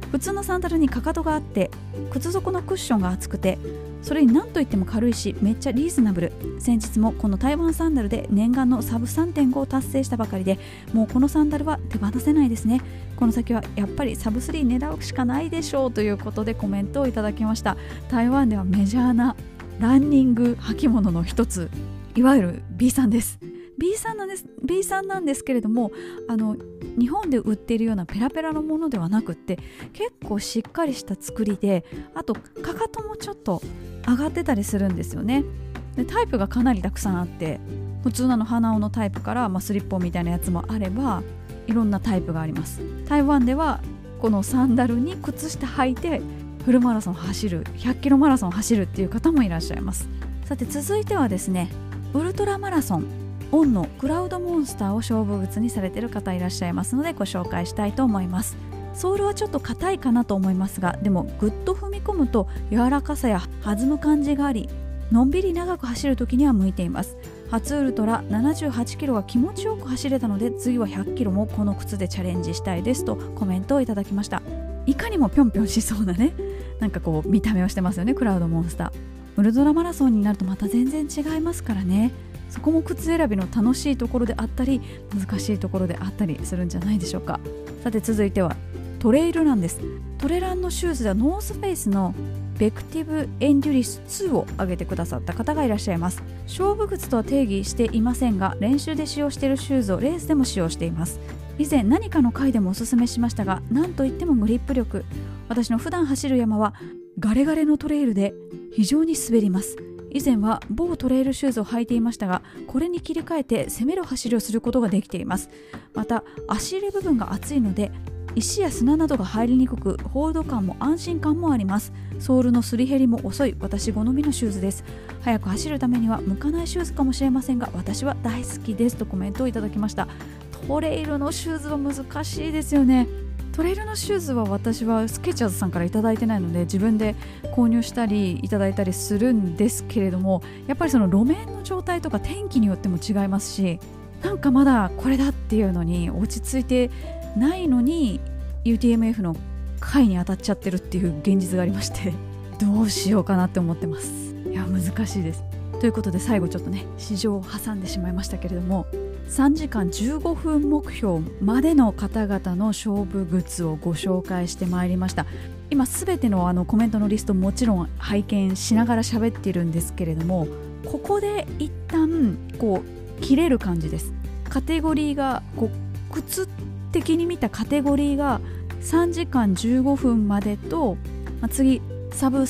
普通のサンダルにかかとがあって靴底のクッションが厚くて、それに何といっても軽いしめっちゃリーズナブル。先日もこの台湾サンダルで念願のサブ 3.5 を達成したばかりで、もうこのサンダルは手放せないですね。この先はやっぱりサブ3狙うしかないでしょうということでコメントをいただきました。台湾ではメジャーなランニング履物の一つ、いわゆる B さんです。 B さんなんですけれども、日本で売っているようなペラペラのものではなくって、結構しっかりした作りで、あとかかともちょっと上がってたりするんですよね。でタイプがかなりたくさんあって、普通の鼻緒のタイプから、スリッポンみたいなやつもあれば、いろんなタイプがあります。台湾ではこのサンダルに靴下履いてフルマラソン走る、100キロマラソン走るっていう方もいらっしゃいます。さて続いてはですね、ウルトラマラソンオンのクラウドモンスターを勝負靴にされている方いらっしゃいますので、ご紹介したいと思います。ソールはちょっと硬いかなと思いますが、でもぐっと踏み込むと柔らかさや弾む感じがあり、のんびり長く走る時には向いています。初ウルトラ78キロが気持ちよく走れたので、次は100キロもこの靴でチャレンジしたいですとコメントをいただきました。いかにもぴょんぴょんしそうなね、なんかこう見た目をしてますよね、クラウドモンスター。ウルトラマラソンになるとまた全然違いますからね。そこも靴選びの楽しいところであったり、難しいところであったりするんじゃないでしょうか。さて続いてはトレイルランです。トレランのシューズではノースフェイスのベクティブエンデュリス2を挙げてくださった方がいらっしゃいます。勝負靴とは定義していませんが、練習で使用しているシューズをレースでも使用しています。以前何かの回でもおすすめしましたが、なんといってもグリップ力。私の普段走る山はガレガレのトレイルで非常に滑ります。以前は某トレイルシューズを履いていましたが、これに切り替えて攻める走りをすることができています。また足入れ部分が厚いので石や砂などが入りにくく、ホールド感も安心感もあります。ソールのすり減りも遅い私好みのシューズです。早く走るためには向かないシューズかもしれませんが、私は大好きですとコメントをいただきました。トレイルのシューズは難しいですよね。トレイルのシューズは私はスケチャーズさんからいただいてないので、自分で購入したりいただいたりするんですけれども、やっぱりその路面の状態とか天気によっても違いますし、なんかまだこれだっていうのに落ち着いてないのに UTMF の回に当たっちゃってるっていう現実がありまして、どうしようかなって思ってます。いや難しいです。ということで最後ちょっとね市場を挟んでしまいましたけれども、3時間15分目標までの方々の勝負靴をご紹介してまいりました。今すべてのコメントのリストもちろん拝見しながら喋っているんですけれども、ここで一旦こう切れる感じです。カテゴリーがこう靴的に見たカテゴリーが3時間15分までと、次サブ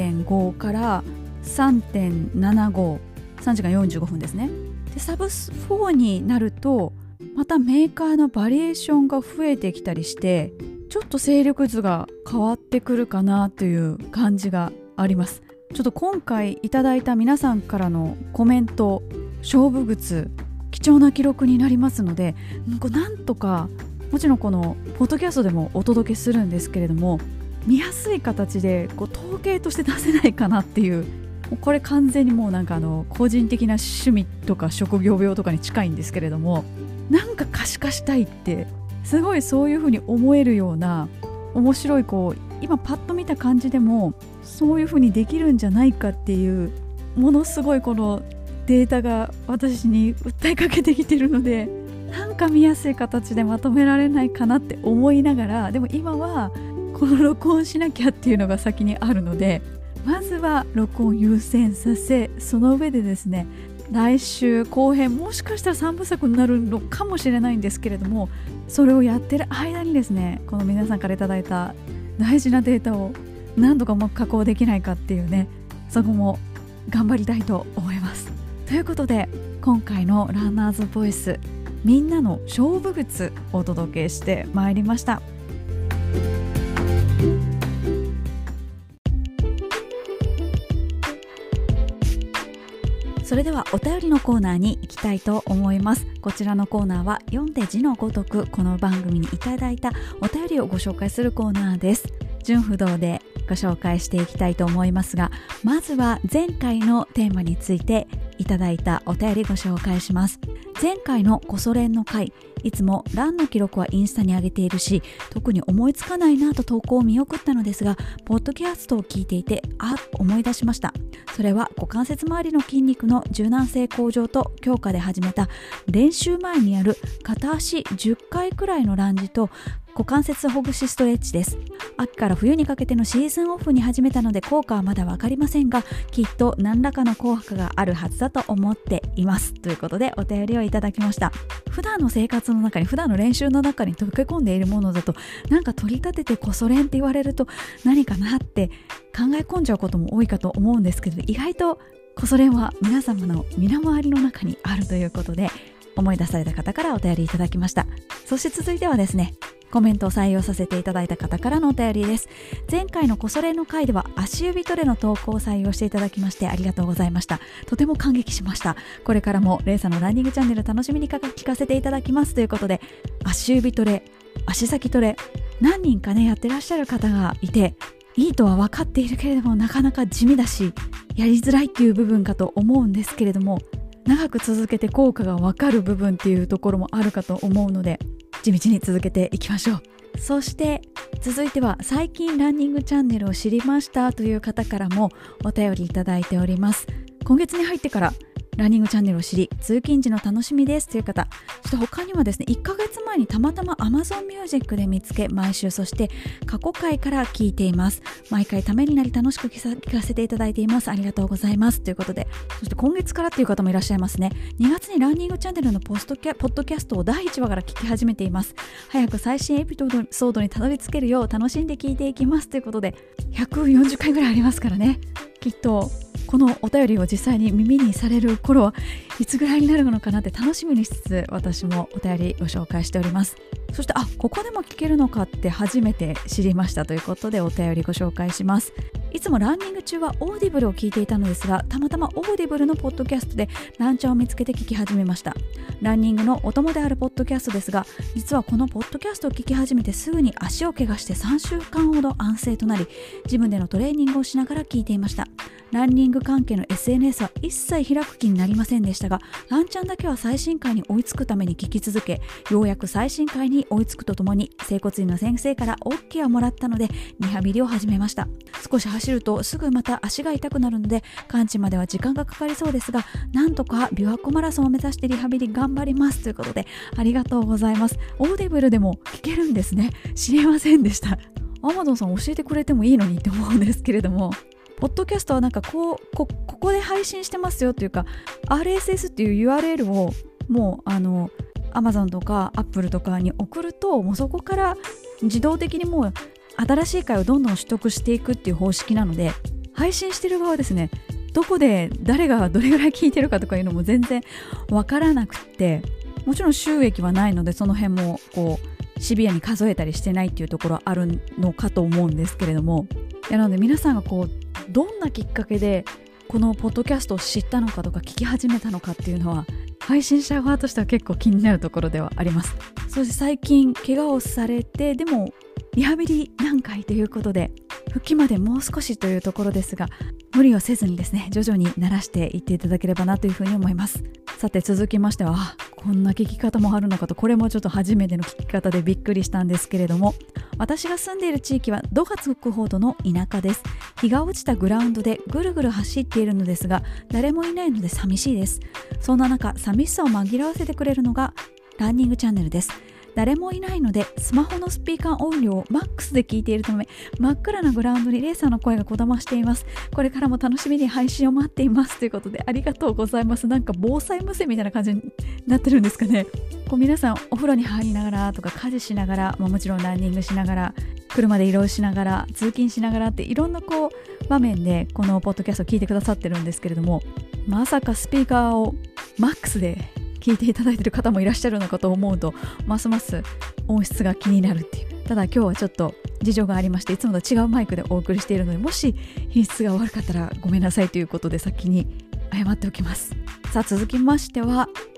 3.5 から3.75 3時間45分ですね。でサブ4になるとまたメーカーのバリエーションが増えてきたりして、ちょっと勢力図が変わってくるかなという感じがあります。ちょっと今回いただいた皆さんからのコメント、勝負靴貴重な記録になりますので、なんとかもちろんこのポッドキャストでもお届けするんですけれども、見やすい形でこう統計として出せないかなっていう、これ完全にもうなんか個人的な趣味とか職業病とかに近いんですけれども、なんか可視化したいってすごいそういう風に思えるような面白い、こう今パッと見た感じでもそういう風にできるんじゃないかっていうものすごいこのデータが私に訴えかけてきてるので、なんか見やすい形でまとめられないかなって思いながら、でも今はこの録音しなきゃっていうのが先にあるので、まずは録音優先させ、その上でですね、来週後編もしかしたら3部作になるのかもしれないんですけれども、それをやってる間にですね、この皆さんからいただいた大事なデータを何とかうまく加工できないかっていうね、そこも頑張りたいと思います。ということで今回のランナーズボイス、みんなの勝負靴をお届けしてまいりました。それではお便りのコーナーに行きたいと思います。こちらのコーナーは読んで字のごとくこの番組にいただいたお便りをご紹介するコーナーです。順不同でご紹介していきたいと思いますが、まずは前回のテーマについていただいたお便りご紹介します。前回のコソ練の回、いつもランの記録はインスタに上げているし、特に思いつかないなと投稿を見送ったのですが、ポッドキャストを聞いていて思い出しました。それは股関節周りの筋肉の柔軟性向上と強化で始めた練習前にやる片足10回くらいのランジと股関節ほぐしストレッチです。秋から冬にかけてのシーズンオフに始めたので効果はまだ分かりませんが、きっと何らかの効果があるはずだと思っています。ということでお便りをいただきました。普段の生活の中に、普段の練習の中に溶け込んでいるものだと、なんか取り立ててコソ練って言われると何かなって考え込んじゃうことも多いかと思うんですけど、意外とコソ練は皆様の身の回りの中にあるということで、思い出された方からお便りいただきました。そして続いてはですね、コメントを採用させていただいた方からのお便りです。前回のコソ練の回では足指トレの投稿を採用していただきましてありがとうございました。とても感激しました。これからもレイさんのランニングチャンネル楽しみに聞かせていただきますということで、足指トレ、足先トレ、何人かねやってらっしゃる方がいて、いいとは分かっているけれどもなかなか地味だしやりづらいっていう部分かと思うんですけれども、長く続けて効果が分かる部分っていうところもあるかと思うので、地道に続けていきましょう。そして続いては、最近ランニングチャンネルを知りましたという方からもお便りいただいております。今月に入ってからランニングチャンネルを知り、通勤時の楽しみですという方、そして他にはですね、1ヶ月前にたまたま Amazon Music で見つけ、毎週そして過去回から聞いています。毎回ためになり楽しく聞かせていただいています。ありがとうございますということで、そして今月からっていう方もいらっしゃいますね。2月にランニングチャンネルのポッドキャストを第1話から聞き始めています。早く最新エピソードにたどり着けるよう楽しんで聞いていきますということで、140回ぐらいありますからね。きっとこのお便りを実際に耳にされる頃はいつぐらいになるのかなって楽しみにしつつ、私もお便りご紹介しております。そしてここでも聞けるのかって初めて知りましたということでお便りご紹介します。いつもランニング中はオーディブルを聞いていたのですが、たまたまオーディブルのポッドキャストでランチャーを見つけて聞き始めました。ランニングのお供であるポッドキャストですが、実はこのポッドキャストを聞き始めてすぐに足を怪我して3週間ほど安静となり、ジムでのトレーニングをしながら聞いていました。ランニング関係の SNS は一切開く気になりませんでしたが、ランチャンだけは最新回に追いつくために聞き続け、ようやく最新回に追いつくとともに整骨院の先生から OK をもらったのでリハビリを始めました。少し走るとすぐまた足が痛くなるので完治までは時間がかかりそうですが、なんとか琵琶湖マラソンを目指してリハビリ頑張りますということで、ありがとうございます。オーディブルでも聞けるんですね。知りませんでした。Amazon さん教えてくれてもいいのにって思うんですけれども、ポッドキャストはなんかここで配信してますよというか RSS っていう URL をもうAmazon とか Apple とかに送ると、もうそこから自動的にもう新しい回をどんどん取得していくっていう方式なので、配信してる側はですね、どこで誰がどれぐらい聞いてるかとかいうのも全然わからなくって、もちろん収益はないのでその辺もこうシビアに数えたりしてないっていうところはあるのかと思うんですけれども、なので皆さんがどんなきっかけでこのポッドキャストを知ったのかとか聞き始めたのかっていうのは、配信者側としては結構気になるところではあります。そして最近怪我をされて、でもリハビリ何回ということで復帰までもう少しというところですが、無理をせずにですね、徐々に慣らしていっていただければなというふうに思います。さて続きましては、こんな聞き方もあるのかと、これもちょっと初めての聞き方でびっくりしたんですけれども、私が住んでいる地域は度がつくほどの田舎です。日が落ちたグラウンドでぐるぐる走っているのですが、誰もいないので寂しいです。そんな中、寂しさを紛らわせてくれるのがランニングチャンネルです。誰もいないのでスマホのスピーカー音量をマックスで聞いているため、真っ暗なグラウンドにレイさんの声がこだましています。これからも楽しみに配信を待っていますということで、ありがとうございます。なんか防災無線みたいな感じになってるんですかね。皆さんお風呂に入りながらとか家事しながら、もちろんランニングしながら、車で移動しながら、通勤しながらって、いろんな場面でこのポッドキャストを聞いてくださってるんですけれども、まさかスピーカーをマックスで聞いていただいている方もいらっしゃるのかと思うと、ますます音質が気になるっていう。ただ今日はちょっと事情がありまして、いつもと違うマイクでお送りしているので、もし品質が悪かったらごめんなさいということで先に謝っておきます。さあ続きましては、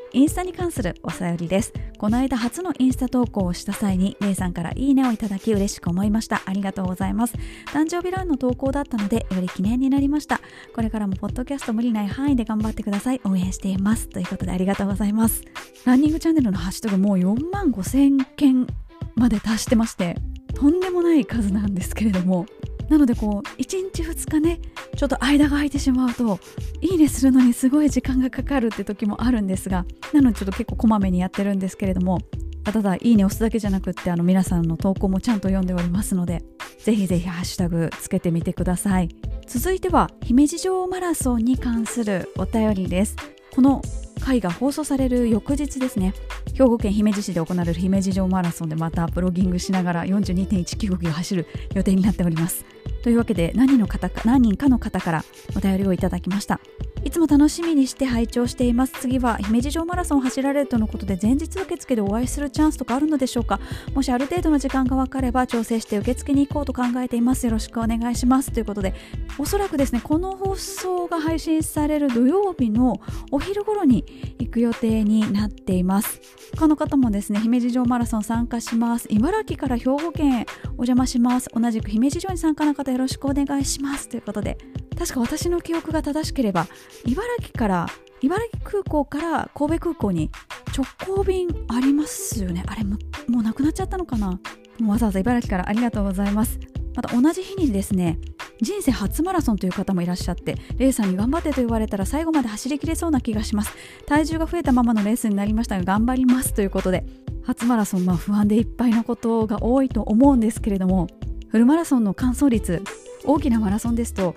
インスタに関するお便りです。この間初のインスタ投稿をした際にレイさんからいいねをいただき嬉しく思いました。ありがとうございます。誕生日ランの投稿だったのでより記念になりました。これからもポッドキャスト無理ない範囲で頑張ってください。応援しています。ということでありがとうございます。ランニングチャンネルのハッシュタグもう45,000件まで達してまして、とんでもない数なんですけれども、なので1日2日ねちょっと間が空いてしまうといいねするのにすごい時間がかかるって時もあるんですが、なのでちょっと結構こまめにやってるんですけれども、ただいいね押すだけじゃなくって皆さんの投稿もちゃんと読んでおりますので、ぜひぜひハッシュタグつけてみてください。続いては姫路城マラソンに関するお便りです。この回が放送される翌日ですね、兵庫県姫路市で行われる姫路城マラソンでまたプロギングしながら 42.195 キロ走る予定になっております。というわけで何人かの方からお便りをいただきました。いつも楽しみにして拝聴しています。次は姫路城マラソンを走られるとのことで、前日受付でお会いするチャンスとかあるのでしょうか。もしある程度の時間が分かれば調整して受付に行こうと考えています。よろしくお願いします。ということで、おそらくですね、この放送が配信される土曜日のお昼頃に行く予定になっています。他の方もですね、姫路城マラソン参加します、茨城から兵庫県へお邪魔します、同じく姫路城に参加の方よろしくお願いしますということで、確か私の記憶が正しければ茨城空港から神戸空港に直行便ありますよね。あれもうなくなっちゃったのかな。もうわざわざ茨城からありがとうございます。また同じ日にですね、人生初マラソンという方もいらっしゃって、レイさんに頑張ってと言われたら最後まで走りきれそうな気がします。体重が増えたままのレースになりましたが頑張りますということで、初マラソン不安でいっぱいなことが多いと思うんですけれども、フルマラソンの完走率、大きなマラソンですと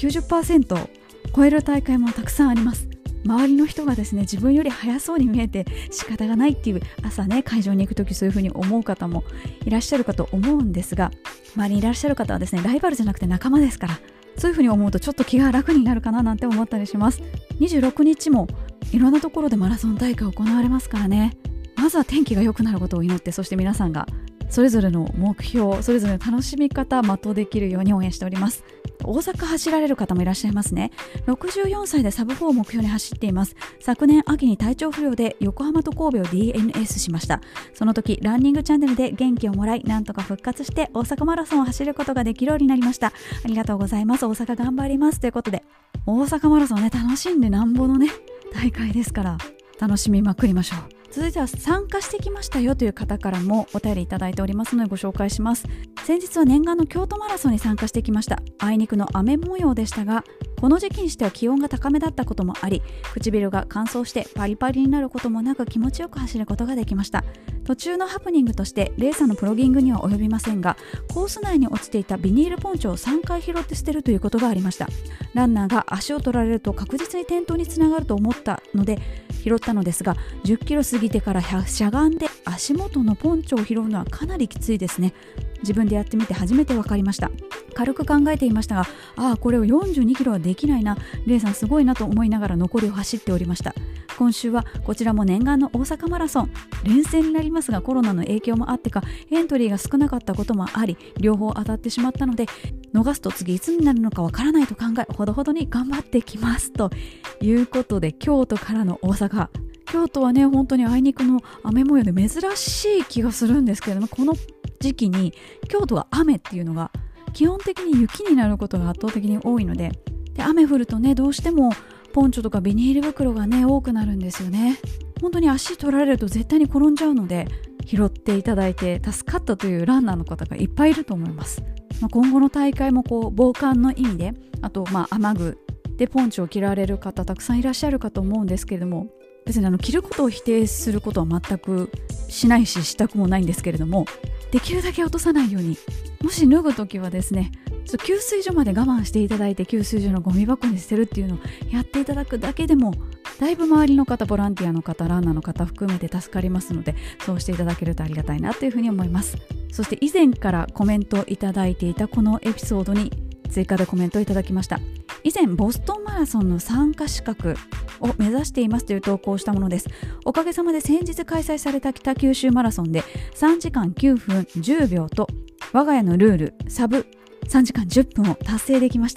90% 超える大会もたくさんあります。周りの人がですね、自分より速そうに見えて仕方がないっていう、朝ね会場に行くときそういう風に思う方もいらっしゃるかと思うんですが、周りにいらっしゃる方はですね、ライバルじゃなくて仲間ですから、そういう風に思うとちょっと気が楽になるかななんて思ったりします。26日もいろんなところでマラソン大会行われますからね。まずは天気が良くなることを祈って、そして皆さんがそれぞれの目標、それぞれの楽しみ方全うできるように応援しております。大阪走られる方もいらっしゃいますね。64歳でサブ4を目標に走っています。昨年秋に体調不良で横浜と神戸を DNS しました。その時ランニングチャンネルで元気をもらい、なんとか復活して大阪マラソンを走ることができるようになりました。ありがとうございます。大阪頑張りますということで、大阪マラソンね、楽しんでなんぼのね大会ですから楽しみまくりましょう。続いては参加してきましたよという方からもお便りいただいておりますのでご紹介します。先日は念願の京都マラソンに参加してきました。あいにくの雨模様でしたが、この時期にしては気温が高めだったこともあり、唇が乾燥してパリパリになることもなく気持ちよく走ることができました。途中のハプニングとしてレーサーのプロギングには及びませんが、コース内に落ちていたビニールポンチョを3回拾って捨てるということがありました。ランナーが足を取られると確実に転倒につながると思ったので拾ったのですが、10キロ過ぎてからしゃがんで足元のポンチョを拾うのはかなりきついですね。自分でやってみて初めて分かりました。軽く考えていましたが、これを42キロはできないな、レイさんすごいなと思いながら残りを走っておりました。今週はこちらも念願の大阪マラソン、連戦になりますが、コロナの影響もあってかエントリーが少なかったこともあり、両方当たってしまったので逃すと次いつになるのかわからないと考え、ほどほどに頑張ってきますということで、京都からの大阪、京都はね本当にあいにくの雨模様で珍しい気がするんですけれども、この時期に京都が雨っていうのが基本的に雪になることが圧倒的に多いので、雨降るとねどうしてもポンチョとかビニール袋がね多くなるんですよね。本当に足取られると絶対に転んじゃうので、拾っていただいて助かったというランナーの方がいっぱいいると思います。今後の大会も防寒の意味で、あと雨具でポンチョを着られる方たくさんいらっしゃるかと思うんですけれども、別に着ることを否定することは全くしないししたくもないんですけれども、できるだけ落とさないように、もし脱ぐときはですね、給水所まで我慢していただいて、給水所のゴミ箱に捨てるっていうのをやっていただくだけでもだいぶ周りの方、ボランティアの方、ランナーの方含めて助かりますので、そうしていただけるとありがたいなというふうに思います。そして以前からコメントいただいていたこのエピソードに追加でコメントをいただきました。以前ボストンマラソンの参加資格を目指していますという投稿をしたものです。おかげさまで先日開催された北九州マラソンで3時間9分10秒と我が家のルールサブ3時間10分を達成できました。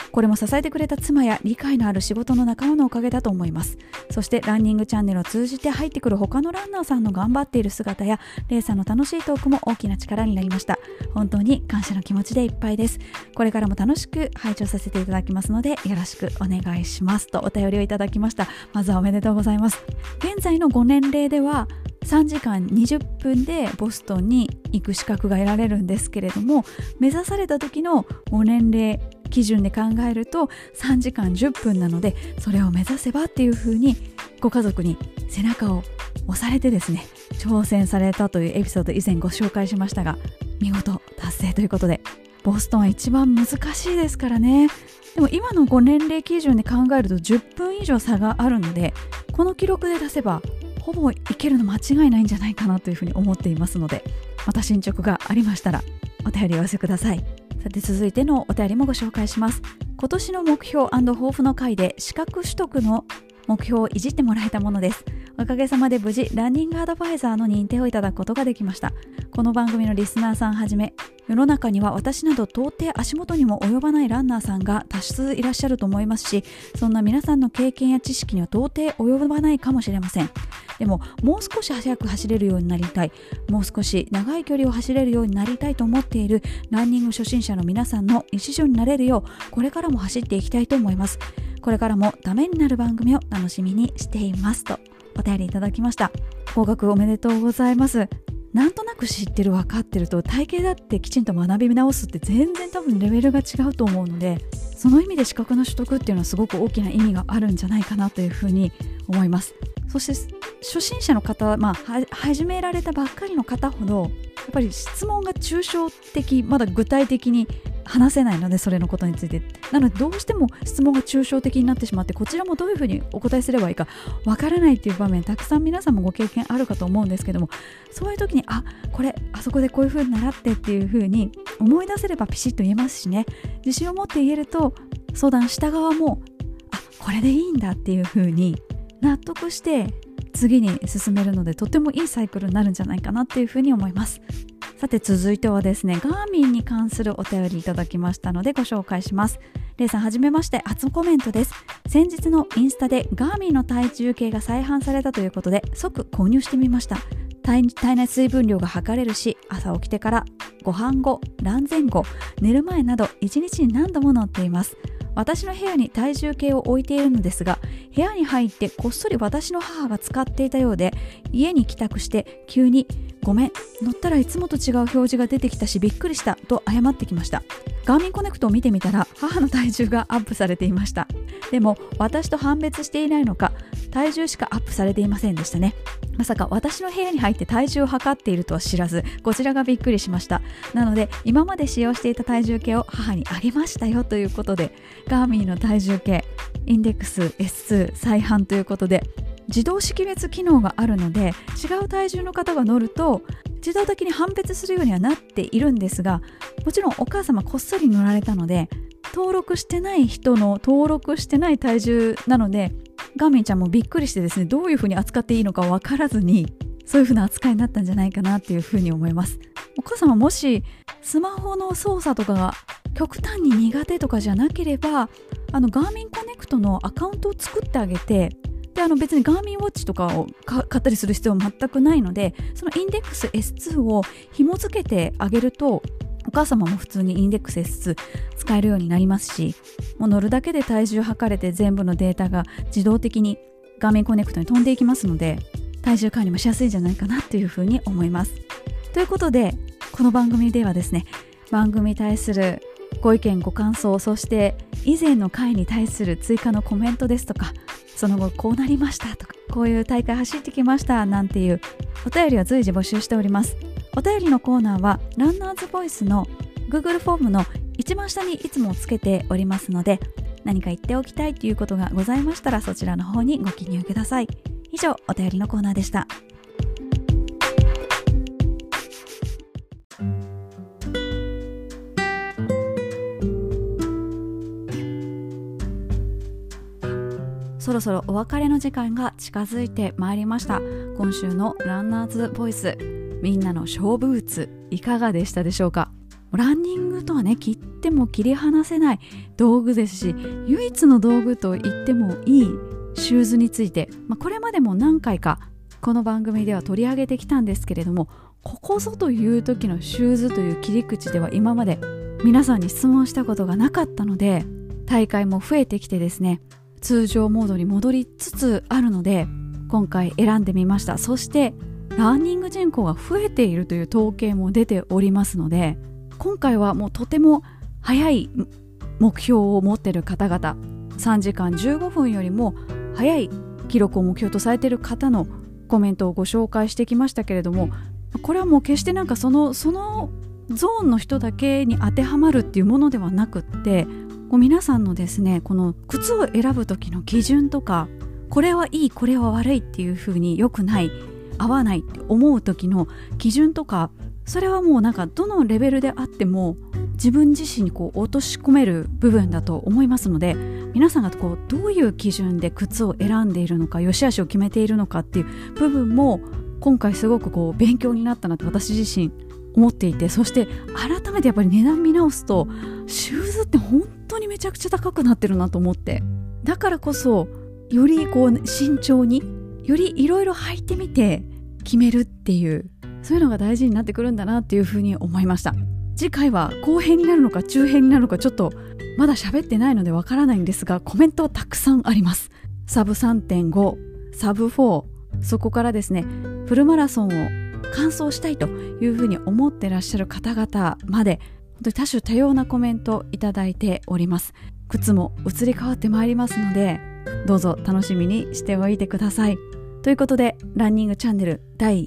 これも支えてくれた妻や理解のある仕事の仲間のおかげだと思います。そしてランニングチャンネルを通じて入ってくる他のランナーさんの頑張っている姿やレイさんの楽しいトークも大きな力になりました。本当に感謝の気持ちでいっぱいです。これからも楽しく拝聴させていただきますのでよろしくお願いしますとお便りをいただきました。まずはおめでとうございます。現在のご年齢では3時間20分でボストンに行く資格が得られるんですけれども、目指された時のご年齢基準で考えると3時間10分なので、それを目指せばっていう風にご家族に背中を押されてですね、挑戦されたというエピソード以前ご紹介しましたが、見事達成ということで、ボストンは一番難しいですからね。でも今のご年齢基準で考えると10分以上差があるので、この記録で出せばほぼいけるの間違いないんじゃないかなというふうに思っていますので、また進捗がありましたらお便りをお寄せください。さて続いてのお便りもご紹介します。今年の目標&抱負の回で資格取得の目標をいじってもらえたものです。おかげさまで無事ランニングアドバイザーの認定をいただくことができました。この番組のリスナーさんはじめ、世の中には私など到底足元にも及ばないランナーさんが多数いらっしゃると思いますし、そんな皆さんの経験や知識には到底及ばないかもしれません。でももう少し速く走れるようになりたい、もう少し長い距離を走れるようになりたいと思っているランニング初心者の皆さんの一助になれるよう、これからも走っていきたいと思います。これからもためになる番組を楽しみにしていますとお便りいただきました。合格おめでとうございます。なんとなく知ってる分かってると体型だってきちんと学び直すって全然多分レベルが違うと思うので、その意味で資格の取得っていうのはすごく大きな意味があるんじゃないかなというふうに思います。そして初心者の方、始められたばっかりの方ほどやっぱり質問が抽象的、まだ具体的に話せないので、それのことについてなのでどうしても質問が抽象的になってしまって、こちらもどういうふうにお答えすればいいかわからないっていう場面たくさん皆さんもご経験あるかと思うんですけども、そういう時にこれあそこでこういうふうに習ってっていうふうに思い出せればピシッと言えますしね、自信を持って言えると相談した側もこれでいいんだっていうふうに納得して次に進めるので、とてもいいサイクルになるんじゃないかなっていうふうに思います。さて続いてはですね、ガーミンに関するお便りいただきましたのでご紹介します。レイさんはじめまして、初コメントです。先日のインスタでガーミンの体重計が再販されたということで即購入してみました。体内水分量が測れるし、朝起きてからご飯後、ラン前後、寝る前など1日に何度も乗っています。私の部屋に体重計を置いているのですが、部屋に入ってこっそり私の母が使っていたようで、家に帰宅して急にごめん、乗ったらいつもと違う表示が出てきたしびっくりしたと謝ってきました。ガーミンコネクトを見てみたら母の体重がアップされていました。でも私と判別していないのか体重しかアップされていませんでしたね。まさか私の部屋に入って体重を測っているとは知らず、こちらがびっくりしました。なので今まで使用していた体重計を母にあげましたよということで、ガーミンの体重計インデックス S2 再販ということで、自動識別機能があるので違う体重の方が乗ると自動的に判別するようにはなっているんですが、もちろんお母様こっそり乗られたので登録してない人の登録してない体重なので、ガーミンちゃんもびっくりしてですね、どういうふうに扱っていいのか分からずにそういうふうな扱いになったんじゃないかなっていうふうに思います。お母様もしスマホの操作とかが極端に苦手とかじゃなければ、ガーミンコネクトのアカウントを作ってあげて、で別にガーミンウォッチとかを買ったりする必要は全くないので、そのインデックス S2 を紐付けてあげるとお母様も普通にインデックス S2 使えるようになりますし、もう乗るだけで体重測れて全部のデータが自動的にガーミンコネクトに飛んでいきますので、体重管理もしやすいんじゃないかなというふうに思います。ということでこの番組ではですね、番組に対するご意見ご感想、そして以前の回に対する追加のコメントですとか、その後こうなりましたとか、こういう大会走ってきましたなんていうお便りを随時募集しております。お便りのコーナーはランナーズボイスの Google フォームの一番下にいつもつけておりますので、何か言っておきたいということがございましたらそちらの方にご記入ください。以上、お便りのコーナーでした。そろそろお別れの時間が近づいてまいりました。今週のランナーズボイス、みんなの勝負打ついかがでしたでしょうか。 ランニングとはね、切っても切り離せない道具ですし、唯一の道具と言ってもいいシューズについて、これまでも何回かこの番組では取り上げてきたんですけれども、ここぞという時のシューズという切り口では今まで皆さんに質問したことがなかったので、大会も増えてきてですね、通常モードに戻りつつあるので、今回選んでみました。そしてランニング人口が増えているという統計も出ておりますので、今回はもうとても早い目標を持っている方々、3時間15分よりも早い記録を目標とされている方のコメントをご紹介してきましたけれども、これはもう決してなんかそのゾーンの人だけに当てはまるっていうものではなくって、皆さんのですね、この靴を選ぶ時の基準とか、これはいいこれは悪いっていう風に良くない合わないって思う時の基準とか、それはもうなんかどのレベルであっても自分自身に落とし込める部分だと思いますので、皆さんがどういう基準で靴を選んでいるのか、良し悪しを決めているのかっていう部分も今回すごく勉強になったなと私自身思っていて、そして改めてやっぱり値段見直すとシューズって本当にめちゃくちゃ高くなってるなと思って、だからこそより慎重によりいろいろ履いてみて決めるっていう、そういうのが大事になってくるんだなっていうふうに思いました。次回は後編になるのか中編になるのかちょっとまだ喋ってないのでわからないんですが、コメントはたくさんあります。サブ 3.5、サブ4、そこからですね、フルマラソンを完走したいというふうに思ってらっしゃる方々まで、本当に多種多様なコメントいただいております。靴も移り変わってまいりますので、どうぞ楽しみにしておいてください。ということで、ランニングチャンネル第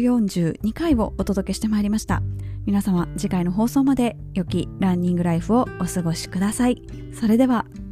142回をお届けしてまいりました。皆様、次回の放送まで良きランニングライフをお過ごしください。それでは。